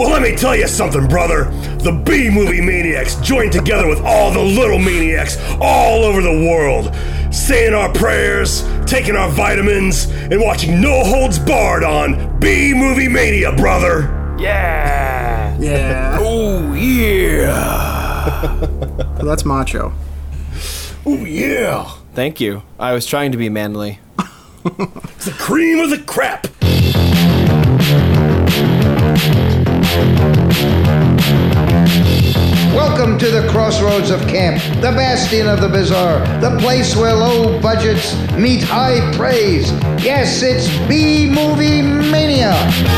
Well, let me tell you something, brother. The B-Movie Maniacs joined together with all the little maniacs all over the world, saying our prayers, taking our vitamins, and watching No Holds Barred on B-Movie Mania, brother. Yeah. Yeah. Oh, yeah. Well, that's macho. Oh, yeah. Thank you. I was trying to be manly. It's the cream of the crap. Welcome to the crossroads of camp, the bastion of the bizarre, the place where low budgets meet high praise. Yes, it's B-Movie Mania.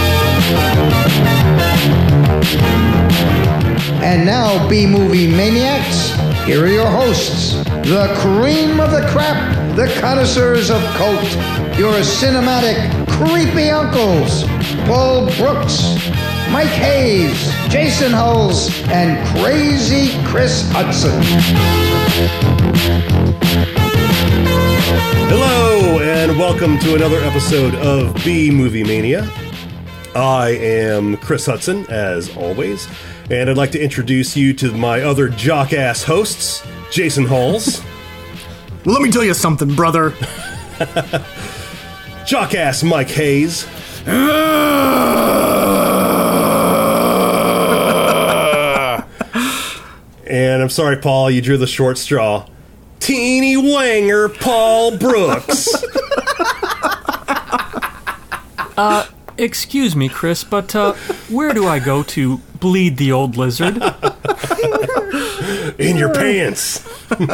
And now, B-Movie Maniacs, here are your hosts, the cream of the crap, the connoisseurs of cult, your cinematic creepy uncles, Paul Brooks, Mike Hayes, Jason Hulls, and Crazy Chris Hudson. Hello, and welcome to another episode of B-Movie Mania. I am Chris Hudson, as always, and I'd like to introduce you to my other jock-ass hosts, Jason Hulls. Well, let me tell you something, brother. Jock-ass Mike Hayes. And I'm sorry, Paul, you drew the short straw. Teeny Wanger Paul Brooks. Excuse me, Chris, but where do I go to bleed the old lizard? In your pants.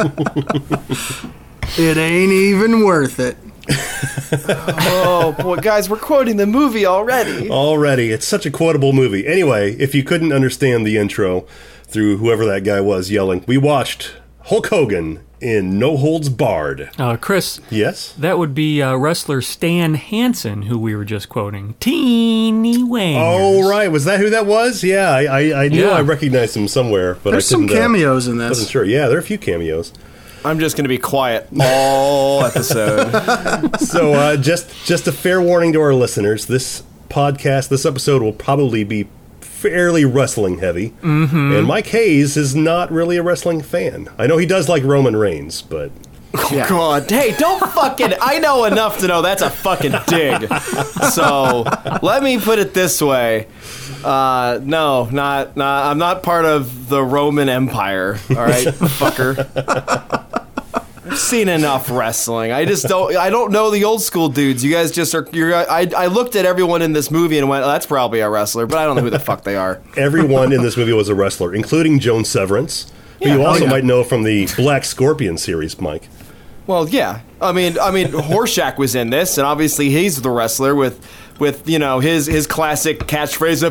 It ain't even worth it. Oh, boy, guys, we're quoting the movie already. Already. It's such a quotable movie. Anyway, if you couldn't understand the intro through whoever that guy was yelling, we watched Hulk Hogan in No Holds Barred. Chris. Yes? That would be wrestler Stan Hansen, who we were just quoting. Teeny Wangers. Oh, right. Was that who that was? Yeah, I knew I recognized him somewhere, but There's I couldn't, some cameos in wasn't this. sure. Yeah, there are a few cameos. I'm just going to be quiet all episode. So, just a fair warning to our listeners, this episode will probably be fairly wrestling heavy. Mm-hmm. And Mike Hayes is not really a wrestling fan. I know he does like Roman Reigns, but... Oh, God. Hey, don't fucking... I know enough to know that's a fucking dig. So, let me put it this way. No, not. I'm not part of the Roman Empire, all right, fucker. I've seen enough wrestling. I don't know the old school dudes. You guys just are... I looked at everyone in this movie and went, oh, that's probably a wrestler, but I don't know who the fuck they are. Everyone in this movie was a wrestler, including Joan Severance, who you also might know from the Black Scorpion series, Mike. Well, yeah. I mean, Horshack was in this, and obviously he's the wrestler with you know his classic catchphrase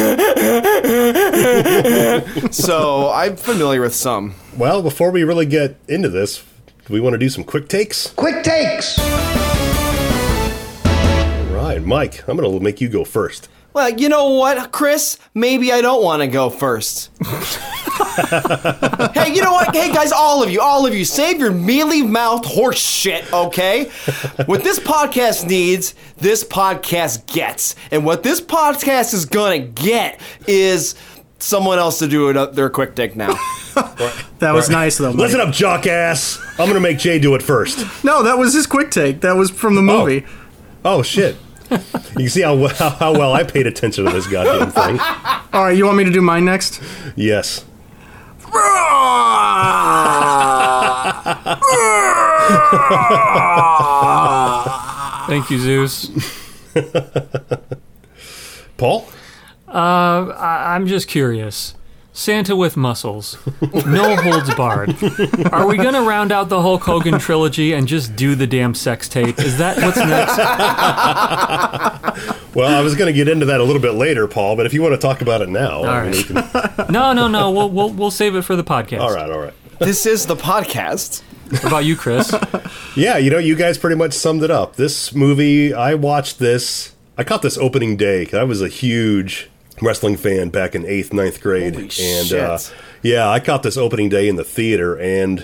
of. So I'm familiar with some. Well, before we really get into this, do we want to do some quick takes? Quick takes. All right, Mike, I'm going to make you go first. Well, you know what, Chris? Maybe I don't want to go first. Hey, you know what? Hey, guys, all of you, save your mealy-mouthed horse shit, okay? What this podcast needs, this podcast gets. And what this podcast is gonna get is someone else to do their quick take now. That was nice, though, Mike. Listen up, jock ass. I'm going to make Jay do it first. No, that was his quick take. That was from the movie. Oh shit. You can see how well I paid attention to this goddamn thing. All right, you want me to do mine next? Yes. Thank you, Zeus. Paul? I'm just curious. Santa with muscles. No holds barred. Are we going to round out the Hulk Hogan trilogy and just do the damn sex tape? Is that what's next? Well, I was going to get into that a little bit later, Paul, but if you want to talk about it now, All right. we can... No. We'll save it for the podcast. All right. This is the podcast. What about you, Chris? Yeah, you guys pretty much summed it up. This movie, I watched this. I caught this opening day because I was a huge wrestling fan back in 8th, 9th grade. Holy and shit. yeah, I caught this opening day in the theater, and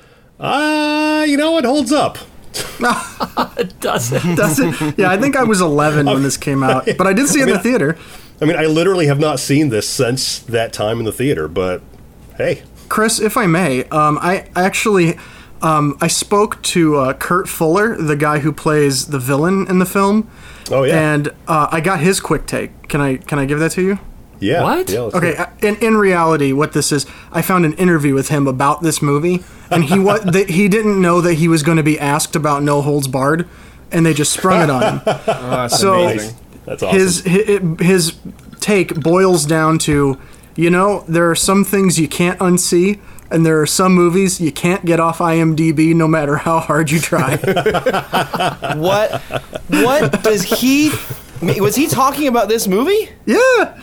it holds up. It doesn't. Does it? Yeah, I think I was 11 when this came out, but I did see it in the theater. I mean, I literally have not seen this since that time in the theater, but hey. Chris, if I may, I actually I spoke to Kurt Fuller, the guy who plays the villain in the film. Oh, yeah. And I got his quick take. Can I give that to you? Yeah. What? Yeah, let's Okay, see. in reality, what this is, I found an interview with him about this movie, and he didn't know that he was going to be asked about No Holds Barred, and they just sprung it on him. That's So amazing. That's awesome. his take boils down to, there are some things you can't unsee, and there are some movies you can't get off IMDb no matter how hard you try. What does he? Was he talking about this movie? Yeah.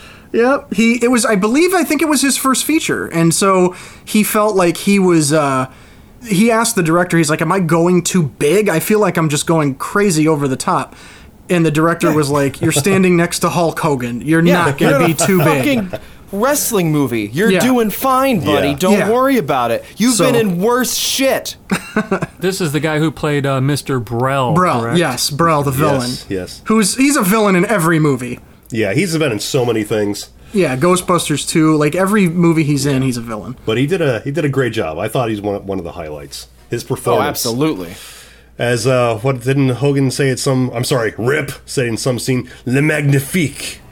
I think it was his first feature, and so he felt like he was. He asked the director, he's like, "Am I going too big? I feel like I'm just going crazy over the top." And the director was like, "You're standing next to Hulk Hogan. You're not going to be too big." Fucking wrestling movie. You're Yeah. doing fine, buddy. Yeah. Don't Yeah. worry about it. You've So- been in worse shit. This is the guy who played Mr. Brell. Brell, correct? yes, Brell, the villain. Yes. He's a villain in every movie. Yeah, he's been in so many things, Yeah, Ghostbusters 2, like every movie he's in, he's a villain. but he did a great job. I thought he's one of the highlights. His Oh, performance. absolutely. As what didn't Hogan say at some? I'm sorry, Rip said in some scene, "Le Magnifique."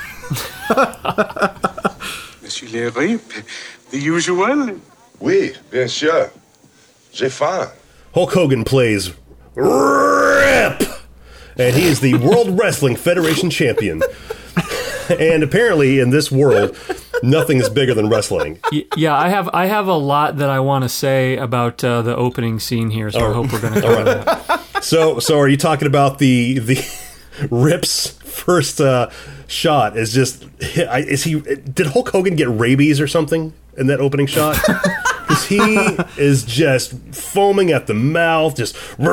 Monsieur Le Rip, the usual. Oui, bien sûr. J'ai faim. Hulk Hogan plays Rip, and he is the World Wrestling Federation champion. And apparently, in this world, nothing is bigger than wrestling. Yeah, I have a lot that I want to say about the opening scene here, so I hope we're going to cover that. So are you talking about the Rip's first shot? Is just did Hulk Hogan get rabies or something in that opening shot? Because he is just foaming at the mouth, just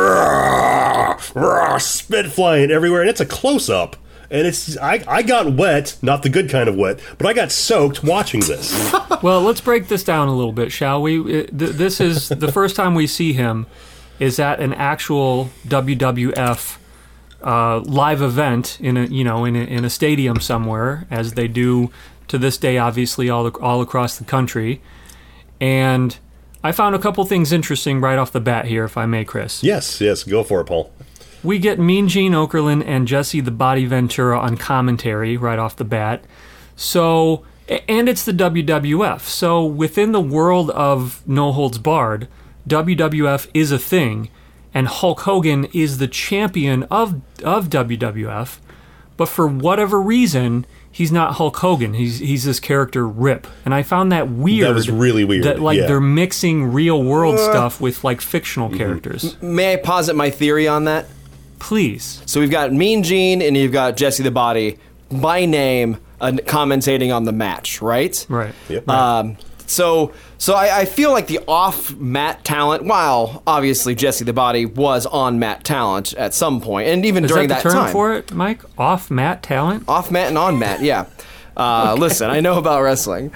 spit flying everywhere, and it's a close up. And I got wet, not the good kind of wet, but I got soaked watching this. Well, let's break this down a little bit, shall we? This is the first time we see him is at an actual WWF live event in a stadium somewhere, as they do to this day, obviously all across the country. And I found a couple things interesting right off the bat here, if I may, Chris. Yes, go for it, Paul. We get Mean Gene Okerlund and Jesse the Body Ventura on commentary right off the bat. So, and it's the WWF. So within the world of No Holds Barred, WWF is a thing, and Hulk Hogan is the champion of WWF. But for whatever reason, he's not Hulk Hogan. He's this character Rip, and I found that weird. That was really weird. That yeah. they're mixing real world stuff with like fictional characters. May I posit my theory on that? Please. So we've got Mean Gene and you've got Jesse the Body by name commentating on the match, right? Right. Yep. So I feel like the off-mat talent, while obviously Jesse the Body was on mat talent at some point, and even Is during that the that term time. for it, Mike? Off-mat talent? Off-mat and on-mat, yeah. Listen, I know about wrestling.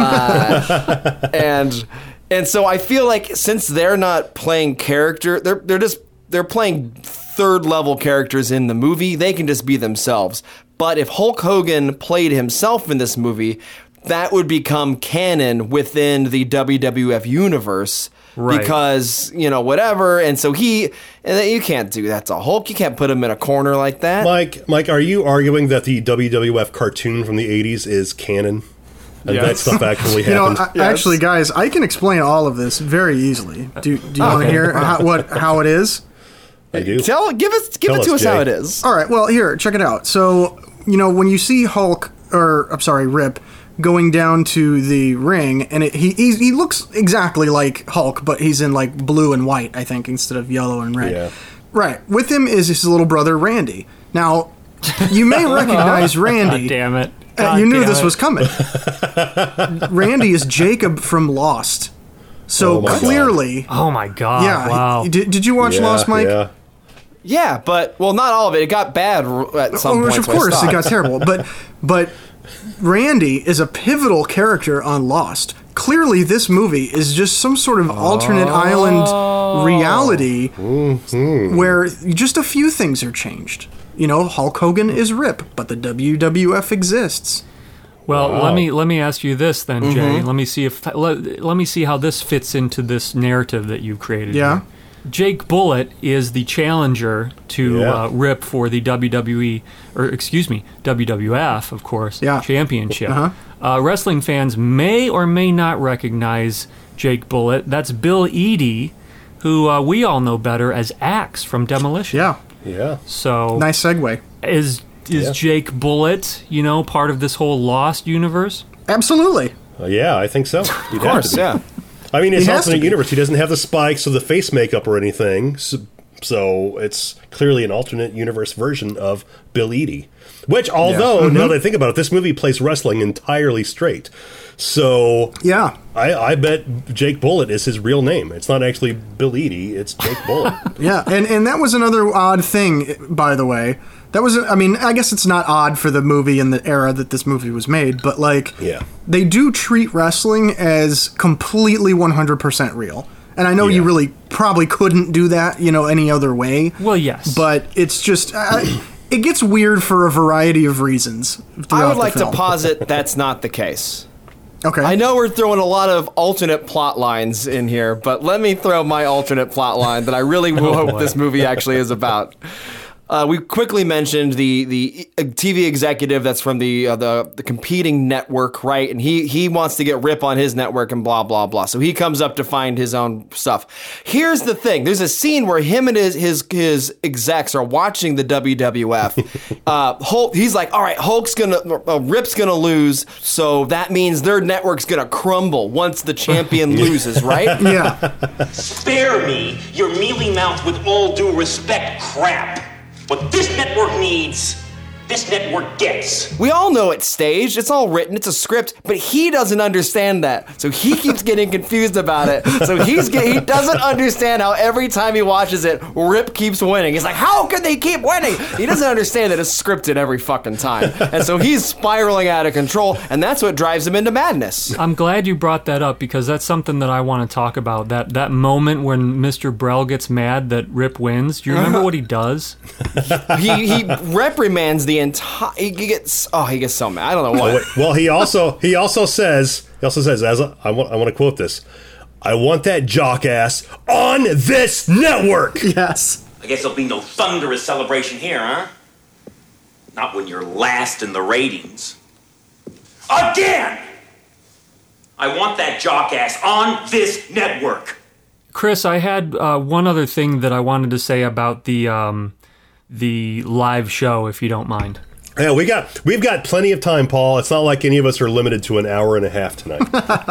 And so I feel like since they're not playing character, they're playing third-level characters in the movie, they can just be themselves. But if Hulk Hogan played himself in this movie, that would become canon within the WWF universe. Right. Because, whatever. And so you can't do that to Hulk. You can't put him in a corner like that. Mike, are you arguing that the WWF cartoon from the 80s is canon? And that stuff actually happened? Actually, guys, I can explain all of this very easily. Do you want to hear how it is? I do. Give it to us, us how Jay. it is. All right, well, here, check it out. So, when you see Rip going down to the ring, and he looks exactly like Hulk, but he's in like blue and white, I think, instead of yellow and red. Yeah. Right. With him is his little brother Randy. Now, you may recognize Randy. God damn it. You knew God this damn was it. coming. Randy is Jacob from Lost. So Oh my God. clearly, Oh my god, yeah. wow. Did you watch Lost, Mike? Yeah. Yeah, but not all of it. It got bad at some point. Of course, it got terrible. But Randy is a pivotal character on Lost. Clearly, this movie is just some sort of alternate island reality where just a few things are changed. Hulk Hogan is Rip, but the WWF exists. Well, let me ask you this then, Jay. Let me see how this fits into this narrative that you created. Yeah. Here. Jake Bullet is the challenger to Rip for the WWF, of course, championship. Wrestling fans may or may not recognize Jake Bullet. That's Bill Eadie, who we all know better as Axe from Demolition. Yeah. So nice segue. Is Jake Bullet, part of this whole Lost universe? Absolutely. Yeah, I think so. Of course, yeah. I mean, his alternate universe, he doesn't have the spikes or the face makeup or anything, so it's clearly an alternate universe version of Bill Eadie. Which, although, now that I think about it, this movie plays wrestling entirely straight. So, I bet Jake Bullet is his real name. It's not actually Bill Eadie, it's Jake Bullet. And that was another odd thing, by the way. That was, I guess it's not odd for the movie in the era that this movie was made, but they do treat wrestling as completely 100% real. And I know you really probably couldn't do that, any other way. Well, yes. But it's just, it gets weird for a variety of reasons. I would like to posit that's not the case. Okay. I know we're throwing a lot of alternate plot lines in here, but let me throw my alternate plot line that I really hope this movie actually is about. We quickly mentioned the TV executive that's from the competing network, right? And he wants to get Rip on his network and blah, blah, blah. So he comes up to find his own stuff. Here's the thing. There's a scene where him and his execs are watching the WWF. Hulk, he's like, all right, Rip's going to lose. So that means their network's going to crumble once the champion loses, right? Yeah. Spare me your mealy-mouthed, with all due respect, crap. What this network needs, this network gets. We all know it's staged, it's all written, it's a script, but he doesn't understand that. So he keeps getting confused about it. So he doesn't understand how every time he watches it, Rip keeps winning. He's like, how can they keep winning? He doesn't understand that it's scripted every fucking time. And so he's spiraling out of control, and that's what drives him into madness. I'm glad you brought that up, because that's something that I want to talk about. That moment when Mr. Brell gets mad that Rip wins. Do you remember what he does? He reprimands the entire. He gets so mad. I don't know why. Well, he also says I want to quote this. I want that jock ass on this network. Yes. I guess there'll be no thunderous celebration here, huh? Not when you're last in the ratings. Again! I want that jock ass on this network. Chris, I had one other thing that I wanted to say about the live show, if you don't mind. Yeah, we've got plenty of time, Paul. It's not like any of us are limited to an hour and a half tonight.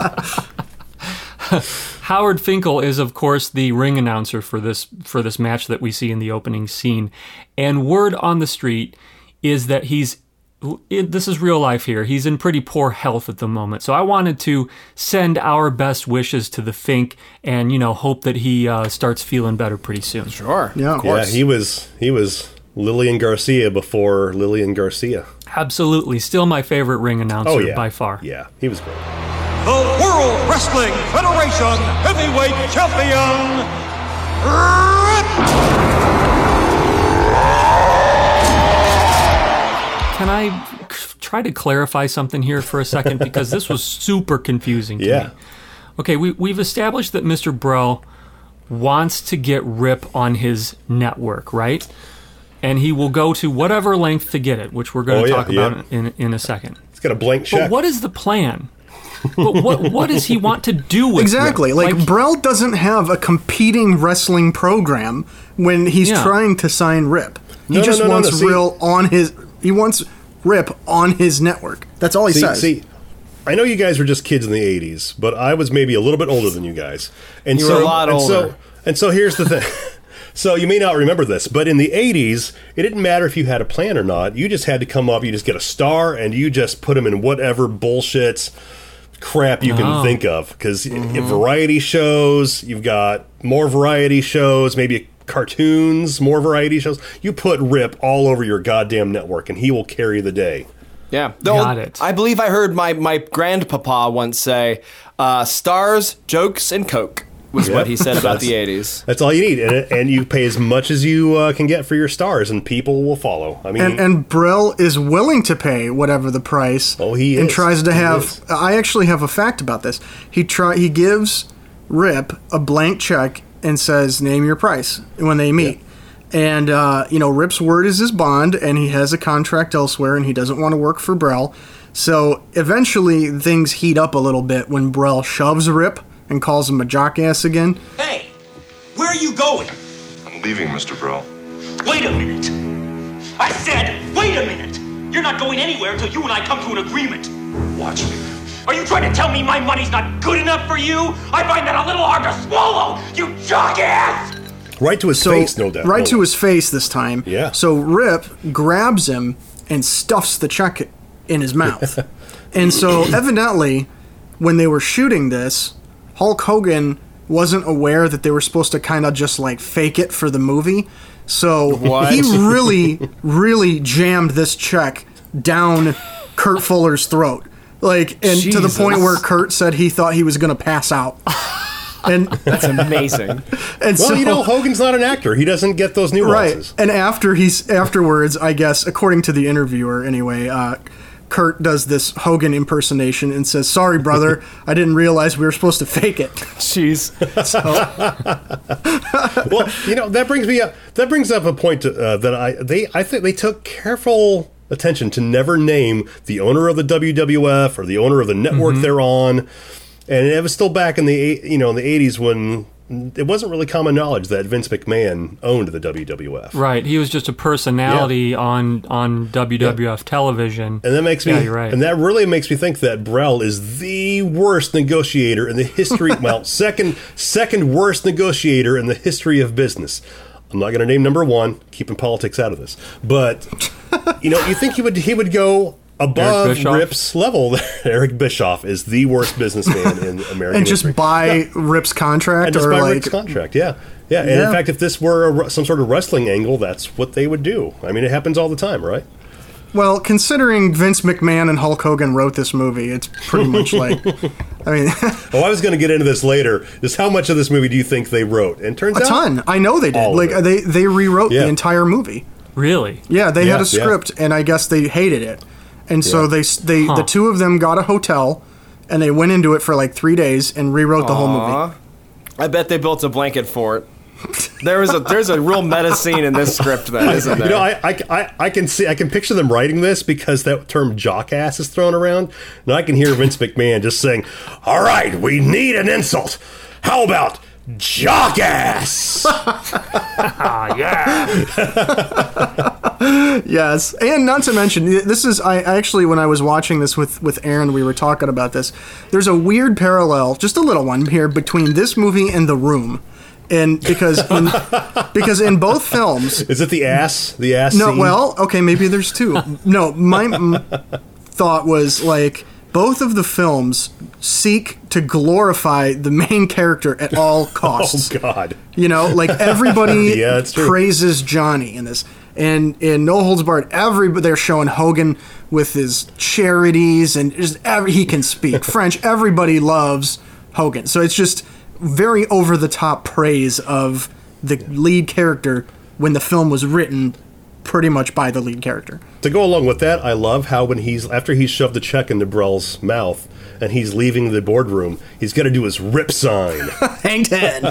Howard Finkel is, of course, the ring announcer for this match that we see in the opening scene. And word on the street is that this is real life here. He's in pretty poor health at the moment. So I wanted to send our best wishes to the Fink and, hope that he starts feeling better pretty soon. Sure. Yeah, of course. Yeah, he was Lillian Garcia before Lillian Garcia. Absolutely. Still my favorite ring announcer by far. Yeah, he was great. The World Wrestling Federation Heavyweight Champion, Rip! Can I try to clarify something here for a second? Because this was super confusing to me. Okay, we've established that Mr. Brell wants to get Rip on his network, right? And he will go to whatever length to get it, which we're going to talk about in a second. He's got a blank check. But what is the plan? But what does he want to do with exactly? Rip? Like Brell doesn't have a competing wrestling program when he's trying to sign Rip. He wants Rip on his network. That's all he says. See, I know you guys were just kids in the 80s, but I was maybe a little bit older than you guys. And you were a lot older. So here's the thing. So you may not remember this, but in the 80s, it didn't matter if you had a plan or not. You just had to come up, you just get a star, and you just put him in whatever bullshit crap you can think of. Because variety shows, you've got more variety shows, maybe cartoons, more variety shows. You put Rip all over your goddamn network, and he will carry the day. Yeah. Got it. I believe I heard my grandpapa once say, stars, jokes, and Coke. was what he said about the 80s. That's all you need, and you pay as much as you can get for your stars, and people will follow. I mean, and Brill is willing to pay whatever the price. Oh, he is. And tries to He have. is. I actually have a fact about this. He gives Rip a blank check and says, "Name your price" when they meet. And Rip's word is his bond, and he has a contract elsewhere, and he doesn't want to work for Brill. So eventually, things heat up a little bit when Brill shoves Rip and calls him a jockass again. Hey, where are you going? I'm leaving, Mr. Brill. Wait a minute. I said, wait a minute. You're not going anywhere until you and I come to an agreement. Watch me. Are you trying to tell me my money's not good enough for you? I find that a little hard to swallow, you jockass! Right to his face, no doubt. Right to his face this time. Yeah. So Rip grabs him and stuffs the check in his mouth. And so evidently, when they were shooting this, Hulk Hogan wasn't aware that they were supposed to kind of just like fake it for the movie. So he really, really jammed this check down Kurt Fuller's throat. Like, and to the point where Kurt said he thought he was going to pass out. And that's amazing. And well, Hogan's not an actor. He doesn't get those nuances. Right. And afterwards, I guess, according to the interviewer anyway, Kurt does this Hogan impersonation and says, "Sorry, brother, I didn't realize we were supposed to fake it." Jeez. Well, that brings up a point that I think they took careful attention to never name the owner of the WWF or the owner of the network they're on, and it was still back in the 80s when it wasn't really common knowledge that Vince McMahon owned the WWF. Right, he was just a personality on WWF television. And that makes me, you're right. And that really makes me think that Brel is the worst negotiator in the history. Well, second worst negotiator in the history of business. I'm not going to name number one, keeping politics out of this. But you think he would go above Rip's level. Eric Bischoff is the worst businessman in American and just history. buy Rip's contract, and just or buy like Rip's contract. Yeah. And in fact, if this were some sort of wrestling angle, that's what they would do. I mean, it happens all the time, right? Well, considering Vince McMahon and Hulk Hogan wrote this movie, it's pretty much like, I mean... I was going to get into this later. Just how much of this movie do you think they wrote? And turns out... A ton. I know they did. Like, they rewrote the entire movie. Really? Yeah, they had a script, and I guess they hated it. And so the two of them got a hotel, and they went into it for like 3 days and rewrote the whole movie. I bet they built a blanket fort. There's a real meta scene in this script, then, isn't there? I can picture them writing this because that term "jockass" is thrown around, and I can hear Vince McMahon just saying, "All right, we need an insult. How about jockass?" Yes, and not to mention, this is I actually, when I was watching this with Aaron, we were talking about this. There's a weird parallel, just a little one here, between this movie and The Room. And because in both films, is it the ass? The ass? No, scene? well, okay, maybe there's two. No, my thought was like both of the films seek to glorify the main character at all costs. Oh God! Like everybody that's true. praises Johnny in this, and in No Holds Barred, they're showing Hogan with his charities and just he can speak French. Everybody loves Hogan, so it's just very over-the-top praise of the lead character when the film was written pretty much by the lead character. To go along with that, I love how when after he's shoved the check into Brell's mouth and he's leaving the boardroom, he's got to do his rip sign. Hang 10.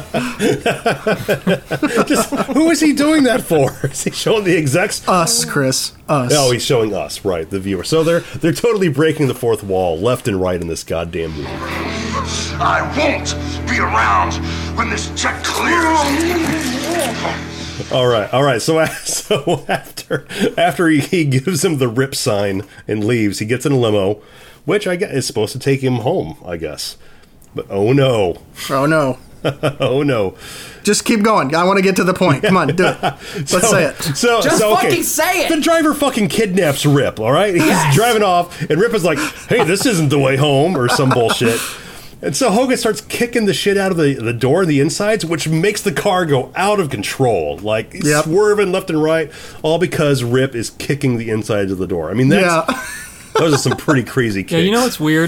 Just, who is he doing that for? Is he showing the execs? Us, Chris. Us. Oh, he's showing us, right, the viewer. So they're totally breaking the fourth wall left and right in this goddamn movie. I won't be around when this check clears. All right. So after he gives him the rip sign and leaves, he gets in a limo, which I guess is supposed to take him home, I guess. But oh no. Oh no. Just keep going. I want to get to the point. Come on, do it. Let's say it. Fucking say it. The driver fucking kidnaps Rip, all right? He's driving off, and Rip is like, "Hey, this isn't the way home," or some bullshit. And so Hogan starts kicking the shit out of the door, the insides, which makes the car go out of control. Like, swerving left and right, all because Rip is kicking the insides of the door. I mean, those are some pretty crazy kicks. Yeah, you know what's weird?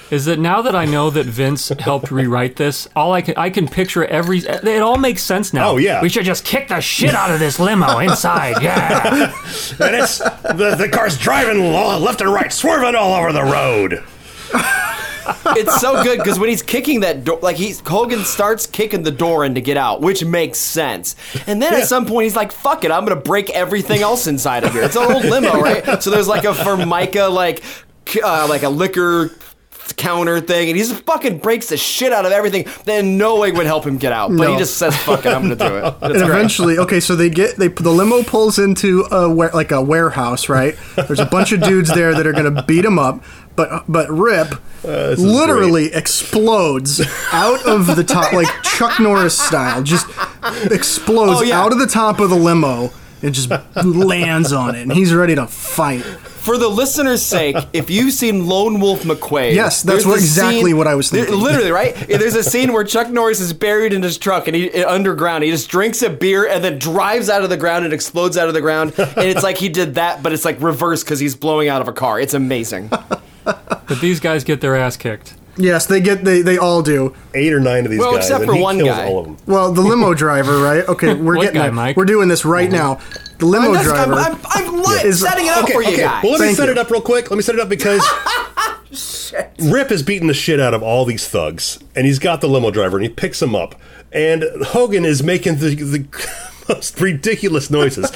is that now that I know that Vince helped rewrite this, I can picture it all makes sense now. Oh, yeah. We should just kick the shit out of this limo inside. Yeah. And it's the car's driving left and right, swerving all over the road. It's so good because when he's kicking that door, like Hogan starts kicking the door in to get out, which makes sense. And then at some point he's like, "Fuck it, I'm gonna break everything else inside of here." It's an old limo, right? So there's like a Formica, like a liquor counter thing, and he just fucking breaks the shit out of everything. Then no way would help him get out, but he just says, "Fuck it, I'm gonna do it." And eventually, okay, so the limo pulls into a warehouse, right? There's a bunch of dudes there that are gonna beat him up, but Rip literally explodes out of the top, like Chuck Norris style, just explodes out of the top of the limo and just lands on it, and he's ready to fight. For the listener's sake, if you've seen Lone Wolf McQuade... Yes, that's exactly what I was thinking. Literally, right? There's a scene where Chuck Norris is buried in his truck and underground. He just drinks a beer and then drives out of the ground and explodes out of the ground. And it's like he did that, but it's like reverse because he's blowing out of a car. It's amazing. But these guys get their ass kicked. Yes, they all do. 8 or 9 of these guys. Well, except for one guy. All of them. Well, the limo driver, right? Okay, we're doing this right now. The limo driver. I'm setting it up for you guys. Well, let me set it up real quick. Let me set it up because Rip is beating the shit out of all these thugs, and he's got the limo driver, and he picks him up, and Hogan is making the most ridiculous noises.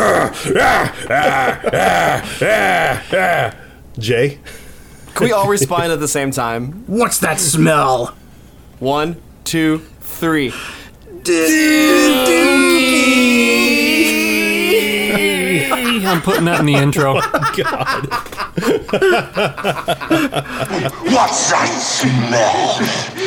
Jay? Can we all respond at the same time? What's that smell? 1, 2, 3. I'm putting that in the intro. God. What's that smell?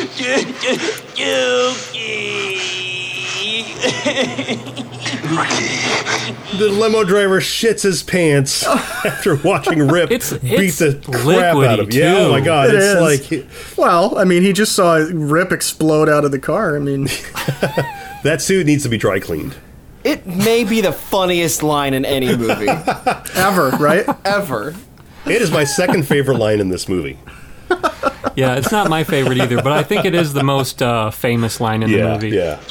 The limo driver shits his pants after watching Rip beat the crap out of him. Yeah, oh my God. It's like... Well, I mean, he just saw Rip explode out of the car. I mean... That suit needs to be dry cleaned. It may be the funniest line in any movie. Ever, right? Ever. It is my second favorite line in this movie. Yeah, it's not my favorite either, but I think it is the most famous line in the movie. Yeah.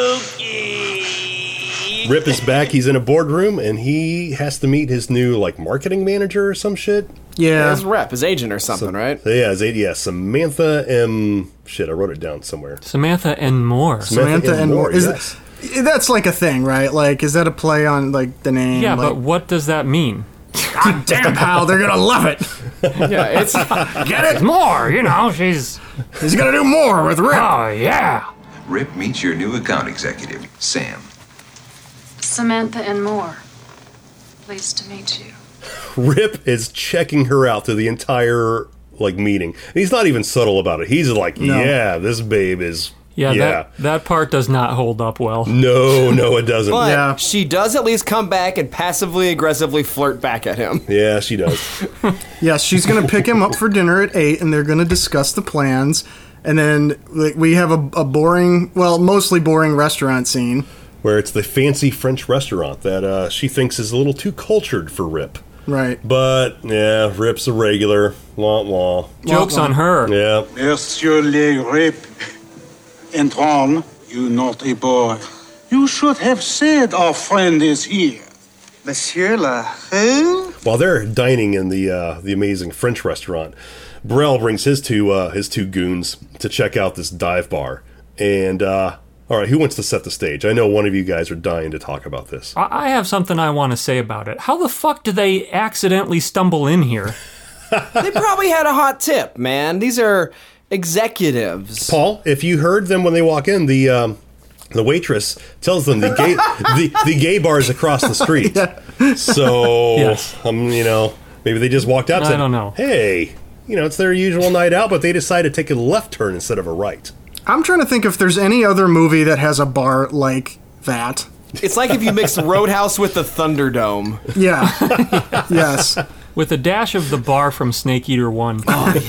Rip is back. He's in a boardroom, and he has to meet his new marketing manager or some shit. Yeah, his rep, his agent or something, right? Yeah, Samantha M. Shit, I wrote it down somewhere. Samantha and More. Samantha and More. Yes. That's like a thing, right? Like, is that a play on the name? Yeah, but what does that mean? God damn, pal, they're gonna love it. Yeah, it's get it more. He's gonna do more with Rip. Oh yeah. Rip meets your new account executive, Sam. Samantha and More. Pleased to meet you. Rip is checking her out through the entire meeting. And he's not even subtle about it. He's like, yeah, this babe is. Yeah. That part does not hold up well. No, it doesn't. But she does at least come back and passively aggressively flirt back at him. Yeah, she does. Yes, she's gonna pick him up for dinner at 8, and they're gonna discuss the plans. And then we have a boring, mostly boring restaurant scene. Where it's the fancy French restaurant that she thinks is a little too cultured for Rip. Right. But, yeah, Rip's a regular. Wah, wah. Joke's on her. Yeah. Monsieur Le Rip. Antoine, you naughty boy. You should have said our friend is here. Monsieur Le who? While they're dining in the amazing French restaurant, Burrell brings his two goons to check out this dive bar. And, all right, who wants to set the stage? I know one of you guys are dying to talk about this. I have something I want to say about it. How the fuck did they accidentally stumble in here? They probably had a hot tip, man. These are executives. Paul, if you heard them when they walk in, the waitress tells them the gay bar is across the street. Yeah. So, yes. Maybe they just walked out and said, I don't know. Hey, it's their usual night out, but they decided to take a left turn instead of a right. I'm trying to think if there's any other movie that has a bar like that. It's like if you mix Roadhouse with the Thunderdome. Yeah. Yes. With a dash of the bar from Snake Eater 1. Oh,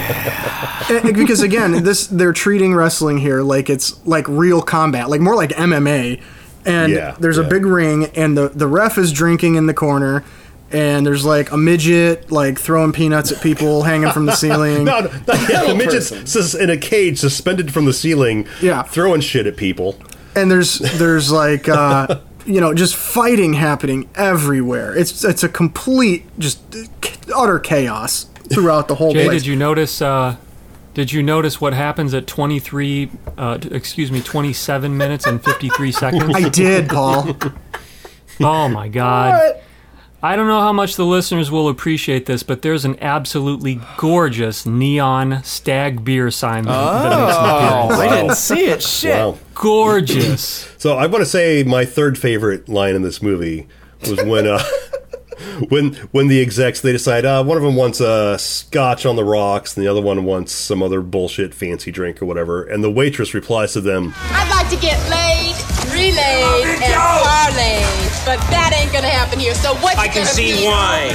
yeah. Because again, they're treating wrestling here like it's like real combat, more like MMA. And there's a big ring, and the ref is drinking in the corner, and there's like a midget like throwing peanuts at people hanging from the ceiling. The midget's in a cage suspended from the ceiling, throwing shit at people. And there's like just fighting happening everywhere. It's a complete, just utter chaos throughout the whole Jay, place. Did you notice what happens at 27 minutes and 53 seconds? I did, Paul. Oh my God. What? I don't know how much the listeners will appreciate this, but there's an absolutely gorgeous neon stag beer sign that makes an appearance. I didn't see it. Shit. Wow. Gorgeous. So I want to say my third favorite line in this movie was when the execs, they decide one of them wants a scotch on the rocks and the other one wants some other bullshit fancy drink or whatever, and the waitress replies to them, I'd like to get laid, relayed, and parlayed, but that ain't gonna happen here, so what I can see why.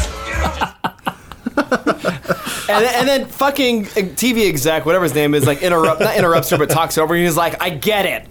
And then fucking TV exec, whatever his name is, like not interrupts her, but talks over, and he's like, I get it.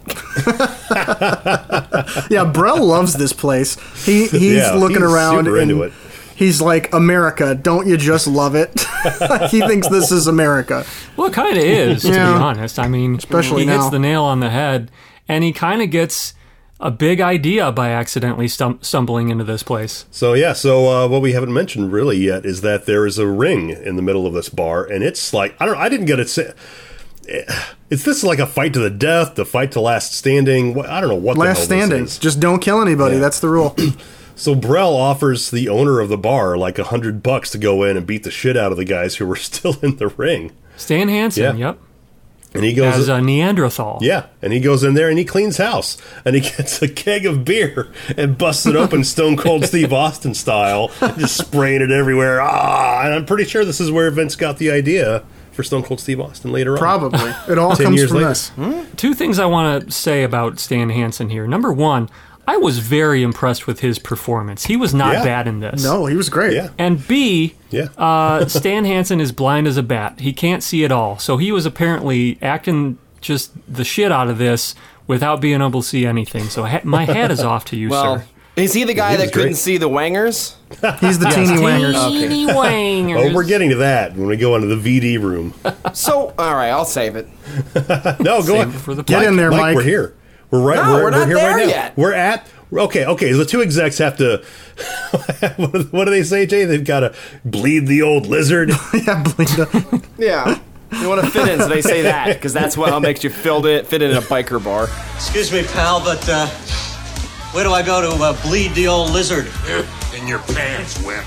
Yeah, Brell loves this place. He's looking around super into it. He's like, America, don't you just love it? He thinks this is America. Well, it kind of is, to be honest. I mean, especially he now. hits the nail on the head, and he kind of gets a big idea by accidentally stumbling into this place. So what we haven't mentioned really yet is that there is a ring in the middle of this bar, and it's like, I didn't get it. Is this like a fight to the death, the fight to last standing? I don't know what last the hell standing. This is. Just don't kill anybody. That's the rule. So Brell offers the owner of the bar like $100 to go in and beat the shit out of the guys who were still in the ring. Stan Hansen, yep. And he goes as a Neanderthal. Yeah, and he goes in there and he cleans house. And he gets a keg of beer and busts it open Stone Cold Steve Austin style, just spraying it everywhere. And I'm pretty sure this is where Vince got the idea for Stone Cold Steve Austin later on. Probably. It all 10 comes years from later. this. Two things I want to say about Stan Hansen here. Number one, I was very impressed with his performance. He was not bad in this. No, he was great. Yeah. And B, Stan Hansen is blind as a bat. He can't see at all. So he was apparently acting just the shit out of this without being able to see anything. So my hat is off to you, sir. Is he the guy that couldn't see the wangers? He's the teeny wangers. Teeny wangers. Oh, we're getting to that when we go into the VD room. So, all right, I'll save it. No, go on. Get in there, Mike. We're here. We're right. No, we're not here there right now. yet. We're at. Okay. The two execs have to. What do they say, Jay? They've got to bleed the old lizard. Yeah. You want to fit in, so they say that, because that's what makes you fit in a biker bar. Excuse me, pal, but where do I go to bleed the old lizard? In your pants, wimp.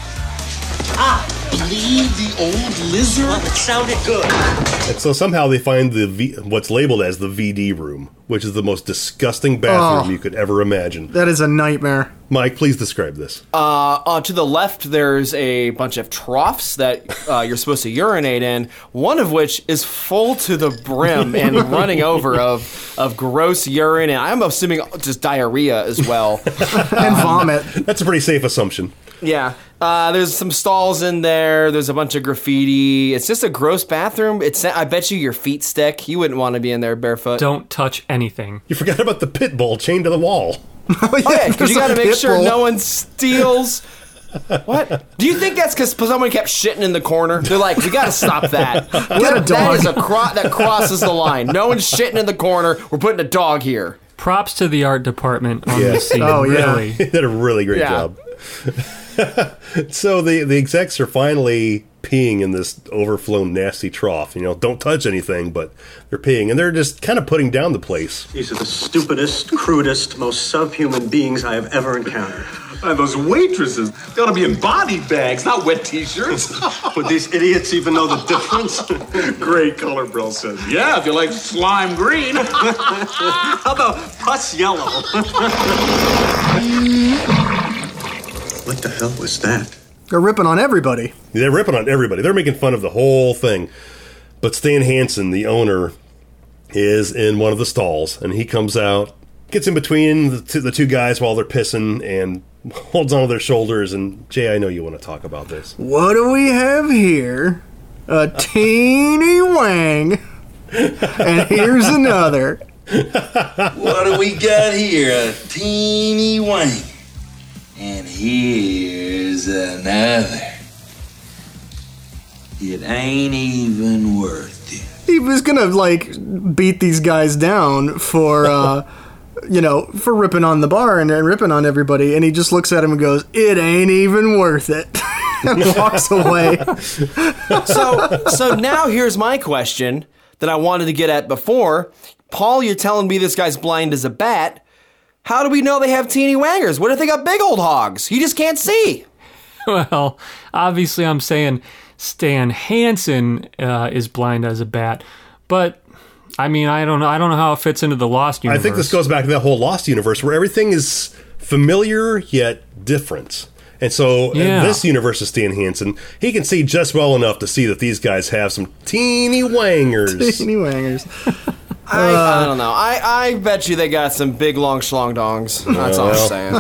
Bleed the old lizard? Well, it sounded good. And so somehow they find what's labeled as the VD room, which is the most disgusting bathroom you could ever imagine. That is a nightmare. Mike, please describe this. To the left, there's a bunch of troughs that you're supposed to urinate in, one of which is full to the brim and running over of gross urine, and I'm assuming just diarrhea as well. And vomit. That's a pretty safe assumption. Yeah. There's some stalls in there. There's a bunch of graffiti. It's just a gross bathroom. I bet you your feet stick. You wouldn't want to be in there barefoot. Don't touch anything. You forgot about the pit bull chained to the wall. Oh, yeah, because you got to make sure no one steals. What? Do you think that's because someone kept shitting in the corner? They're like, we got to stop that. Get a dog. That is that crosses the line. No one's shitting in the corner. We're putting a dog here. Props to the art department on this scene. Oh, yeah. Really. They did a really great job. So the execs are finally peeing in this overflown nasty trough. Don't touch anything, but they're peeing, and they're just kind of putting down the place. These are the stupidest, crudest, most subhuman beings I have ever encountered. And those waitresses, they ought to be in body bags, not wet t-shirts. Would these idiots even know the difference? Great color, Brill says. Yeah, if you like slime green. How about pus yellow? What the hell was that? They're ripping on everybody. They're ripping on everybody. They're making fun of the whole thing. But Stan Hansen, the owner, is in one of the stalls, and he comes out, gets in between the two guys while they're pissing, and holds onto their shoulders. And Jay, I know you want to talk about this. What do we have here? A teeny wang. And here's another. What do we got here? A teeny wang. And here's another. It ain't even worth it. He was gonna, like, beat these guys down for, for ripping on the bar and ripping on everybody, and he just looks at him and goes, "It ain't even worth it," and walks away. So now here's my question that I wanted to get at before. Paul, you're telling me this guy's blind as a bat. How do we know they have teeny wangers? What if they got big old hogs? He just can't see. Well, obviously I'm saying Stan Hansen is blind as a bat, but I mean, I don't know how it fits into the Lost universe. I think this goes back to that whole Lost universe where everything is familiar yet different. And so in this universe of Stan Hansen, he can see just well enough to see that these guys have some teeny wangers. Teeny wangers. I don't know. I bet you they got some big long schlong dongs. That's all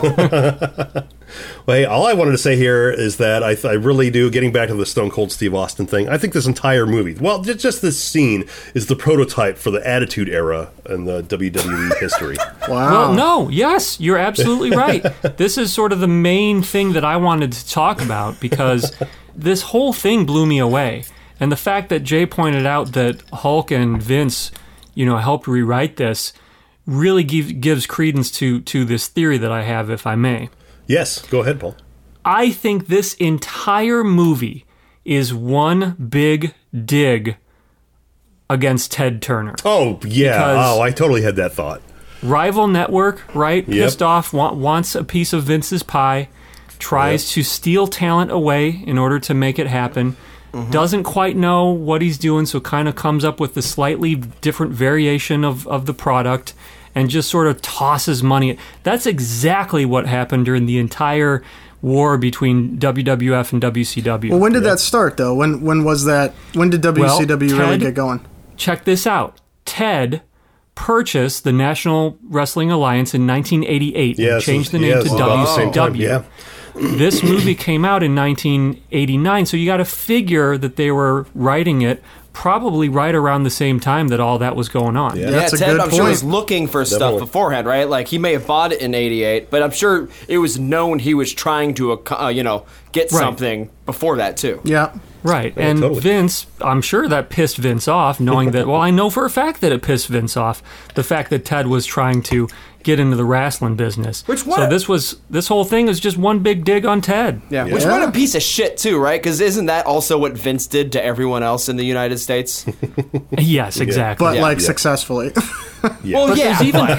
I'm saying. Well, hey, all I wanted to say here is that I really do, getting back to the Stone Cold Steve Austin thing, I think this entire movie, well, just this scene, is the prototype for the Attitude Era in the WWE history. Wow. Well, no, yes, you're absolutely right. This is sort of the main thing that I wanted to talk about, because this whole thing blew me away. And the fact that Jay pointed out that Hulk and Vince, helped rewrite this really gives credence to this theory that I have, if I may. Yes, go ahead, Paul. I think this entire movie is one big dig against Ted Turner. Oh, yeah. I totally had that thought. Rival network, right? Yep. Pissed off, wants a piece of Vince's pie, tries to steal talent away in order to make it happen. Mm-hmm. Doesn't quite know what he's doing, so kind of comes up with a slightly different variation of the product and just sort of tosses money. That's exactly what happened during the entire war between WWF and WCW. Well, when did that start, though? When was that? When did WCW really get going? Check this out. Ted purchased the National Wrestling Alliance in 1988 and changed the name to WCW. This movie came out in 1989, so you got to figure that they were writing it probably right around the same time that all that was going on. Yeah, Ted, I'm sure, was looking for stuff beforehand, right? Like, he may have bought it in 88, but I'm sure it was known he was trying to, get something before that, too. Yeah. Right, and totally. Vince, I'm sure that pissed Vince off, knowing that, well, I know for a fact that it pissed Vince off, the fact that Ted was trying to get into the wrestling business. So this whole thing is just one big dig on Ted. Yeah. Which what a piece of shit, too, right? Because isn't that also what Vince did to everyone else in the United States? Yes, exactly. But, successfully. Well, yeah.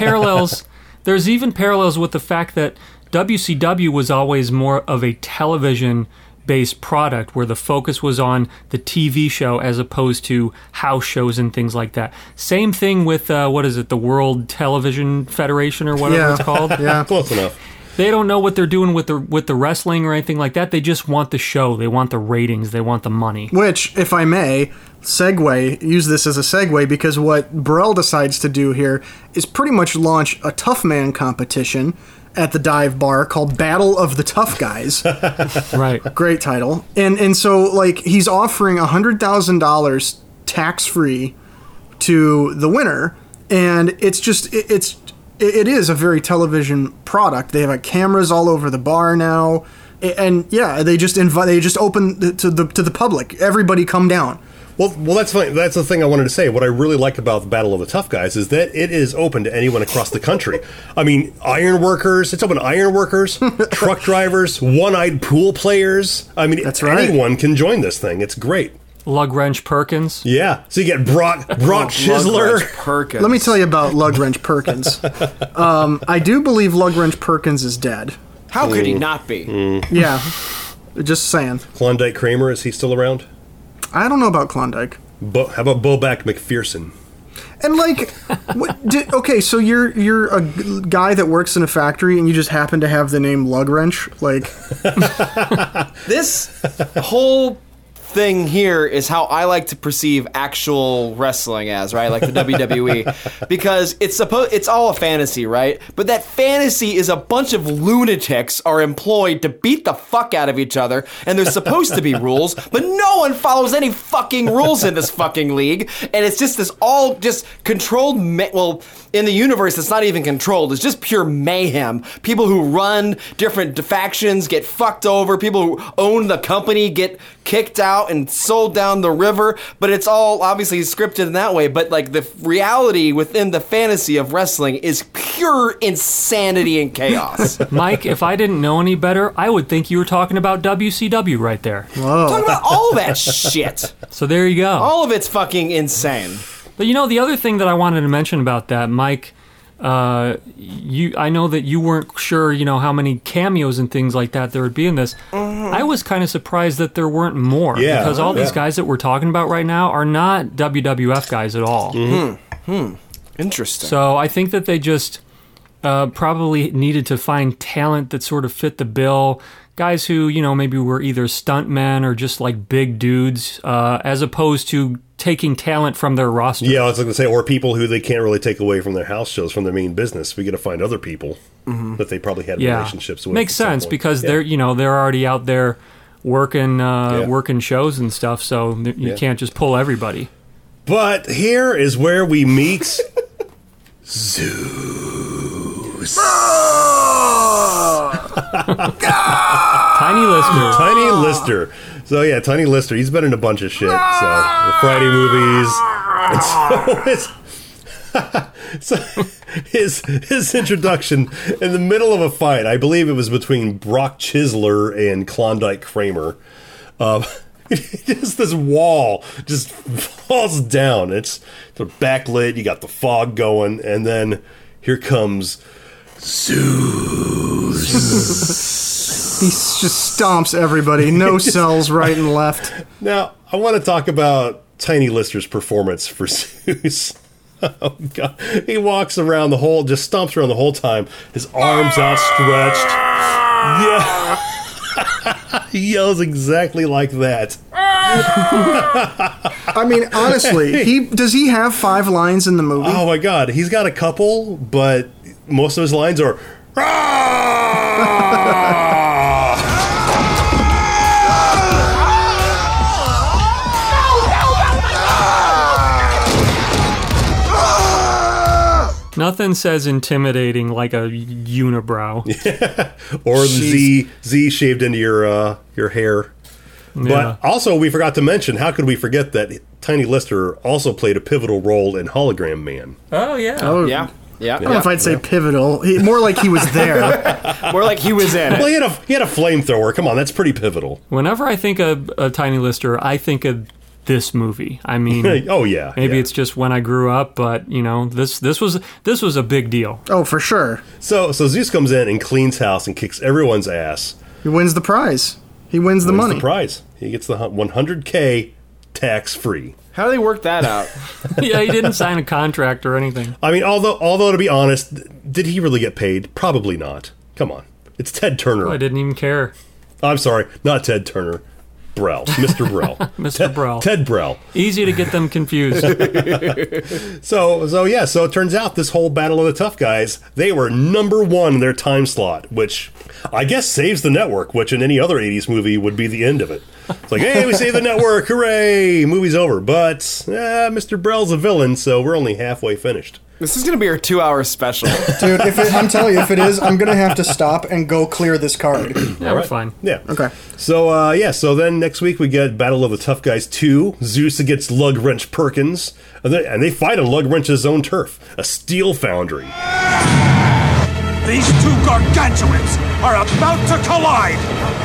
There's even parallels with the fact that WCW was always more of a television-based product where the focus was on the TV show as opposed to house shows and things like that. Same thing with, the World Television Federation or whatever it's called? Yeah, close enough. They don't know what they're doing with the wrestling or anything like that. They just want the show. They want the ratings. They want the money. Which, if I may, use this as a segue, because what Burrell decides to do here is pretty much launch a tough man competition at the dive bar called Battle of the Tough Guys. Right. Great title. And so, he's offering $100,000 tax-free to the winner, and it's just, it is a very television product. They have cameras all over the bar now, and they just open to the public. Everybody come down. Well, that's funny. That's the thing I wanted to say. What I really like about the Battle of the Tough Guys is that it is open to anyone across the country. I mean, iron workers. It's open to iron workers, truck drivers, one-eyed pool players. I mean, anyone can join this thing. It's great. Lug Wrench Perkins. Yeah. So you get Brock Chisler. Perkins. Let me tell you about Lug Wrench Perkins. I do believe Lug Wrench Perkins is dead. How could he not be? Yeah. Just saying. Klondike Kramer, is he still around? I don't know about Klondike. How about Boback McPherson? And okay, so you're a guy that works in a factory and you just happen to have the name Lug Wrench? This whole thing here is how I like to perceive actual wrestling as, right? Like the WWE, because it's all a fantasy, right? But that fantasy is a bunch of lunatics are employed to beat the fuck out of each other, and there's supposed to be rules, but no one follows any fucking rules in this fucking league, and it's just this all just controlled, well, in the universe it's not even controlled, it's just pure mayhem. People who run different factions get fucked over, people who own the company get kicked out and sold down the river, but it's all obviously scripted in that way. But like the reality within the fantasy of wrestling is pure insanity and chaos. Mike, if I didn't know any better, I would think you were talking about WCW right there. Whoa. Talking about all that shit. So there you go. All of it's fucking insane. But the other thing that I wanted to mention about that, Mike, I know that you weren't sure, how many cameos and things like that there would be in this. I was kind of surprised that there weren't more, because all these guys that we're talking about right now are not WWF guys at all. Interesting. So I think that they just probably needed to find talent that sort of fit the bill. Guys who, maybe were either stuntmen or just like big dudes, as opposed to taking talent from their roster. Yeah, I was going to say, or people who they can't really take away from their house shows, from their main business. We got to find other people that they probably had relationships with. Makes sense because they're already out there working working shows and stuff, so you can't just pull everybody. But here is where we meet Zeus. Tiny Lister. So yeah, Tiny Lister. He's been in a bunch of shit. So the Friday movies. And so his introduction in the middle of a fight. I believe it was between Brock Chisler and Klondike Kramer. Just this wall just falls down. It's backlit. You got the fog going, and then here comes Zeus. He just stomps everybody. No cells right and left. Now, I want to talk about Tiny Lister's performance for Zeus. Oh, God. He walks around just stomps around the whole time. His arms outstretched. Yeah. He yells exactly like that. I mean, honestly, does he have 5 lines in the movie? Oh, my God. He's got a couple, but most of his lines are... Nothing says intimidating like a unibrow. Yeah. Or Z shaved into your hair. But also, we forgot to mention, how could we forget that Tiny Lister also played a pivotal role in Hologram Man? Oh, yeah. Oh, yeah. I don't know if I'd say pivotal. More like he was there. More like he was in it. Well, he had a flamethrower. Come on, that's pretty pivotal. Whenever I think of Tiny Lister, I think of this movie. I mean, oh yeah, maybe it's just when I grew up, but this was a big deal. Oh, for sure. So Zeus comes in and cleans house and kicks everyone's ass. He wins the prize. He wins the money. The prize. He gets the $100K tax free. How do they work that out? Yeah, he didn't sign a contract or anything. I mean, although to be honest, did he really get paid? Probably not. Come on, it's Ted Turner. Oh, I didn't even care. I'm sorry, not Ted Turner. Brell, Mr. Brell. Mr. Brell. Ted Brell. Easy to get them confused. So it turns out this whole Battle of the Tough Guys, they were number 1 in their time slot, which I guess saves the network, which in any other 80s movie would be the end of it. It's like, hey, we saved the network, hooray, movie's over. But Mr. Brell's a villain, so we're only halfway finished. This is going to be our 2-hour special. Dude, I'm telling you, if it is, I'm going to have to stop and go clear this card. Yeah, we're fine. Yeah. Okay. So, so then next week we get Battle of the Tough Guys 2, Zeus against Lug Wrench Perkins, and they fight on Lug Wrench's own turf, a steel foundry. These two gargantuans are about to collide!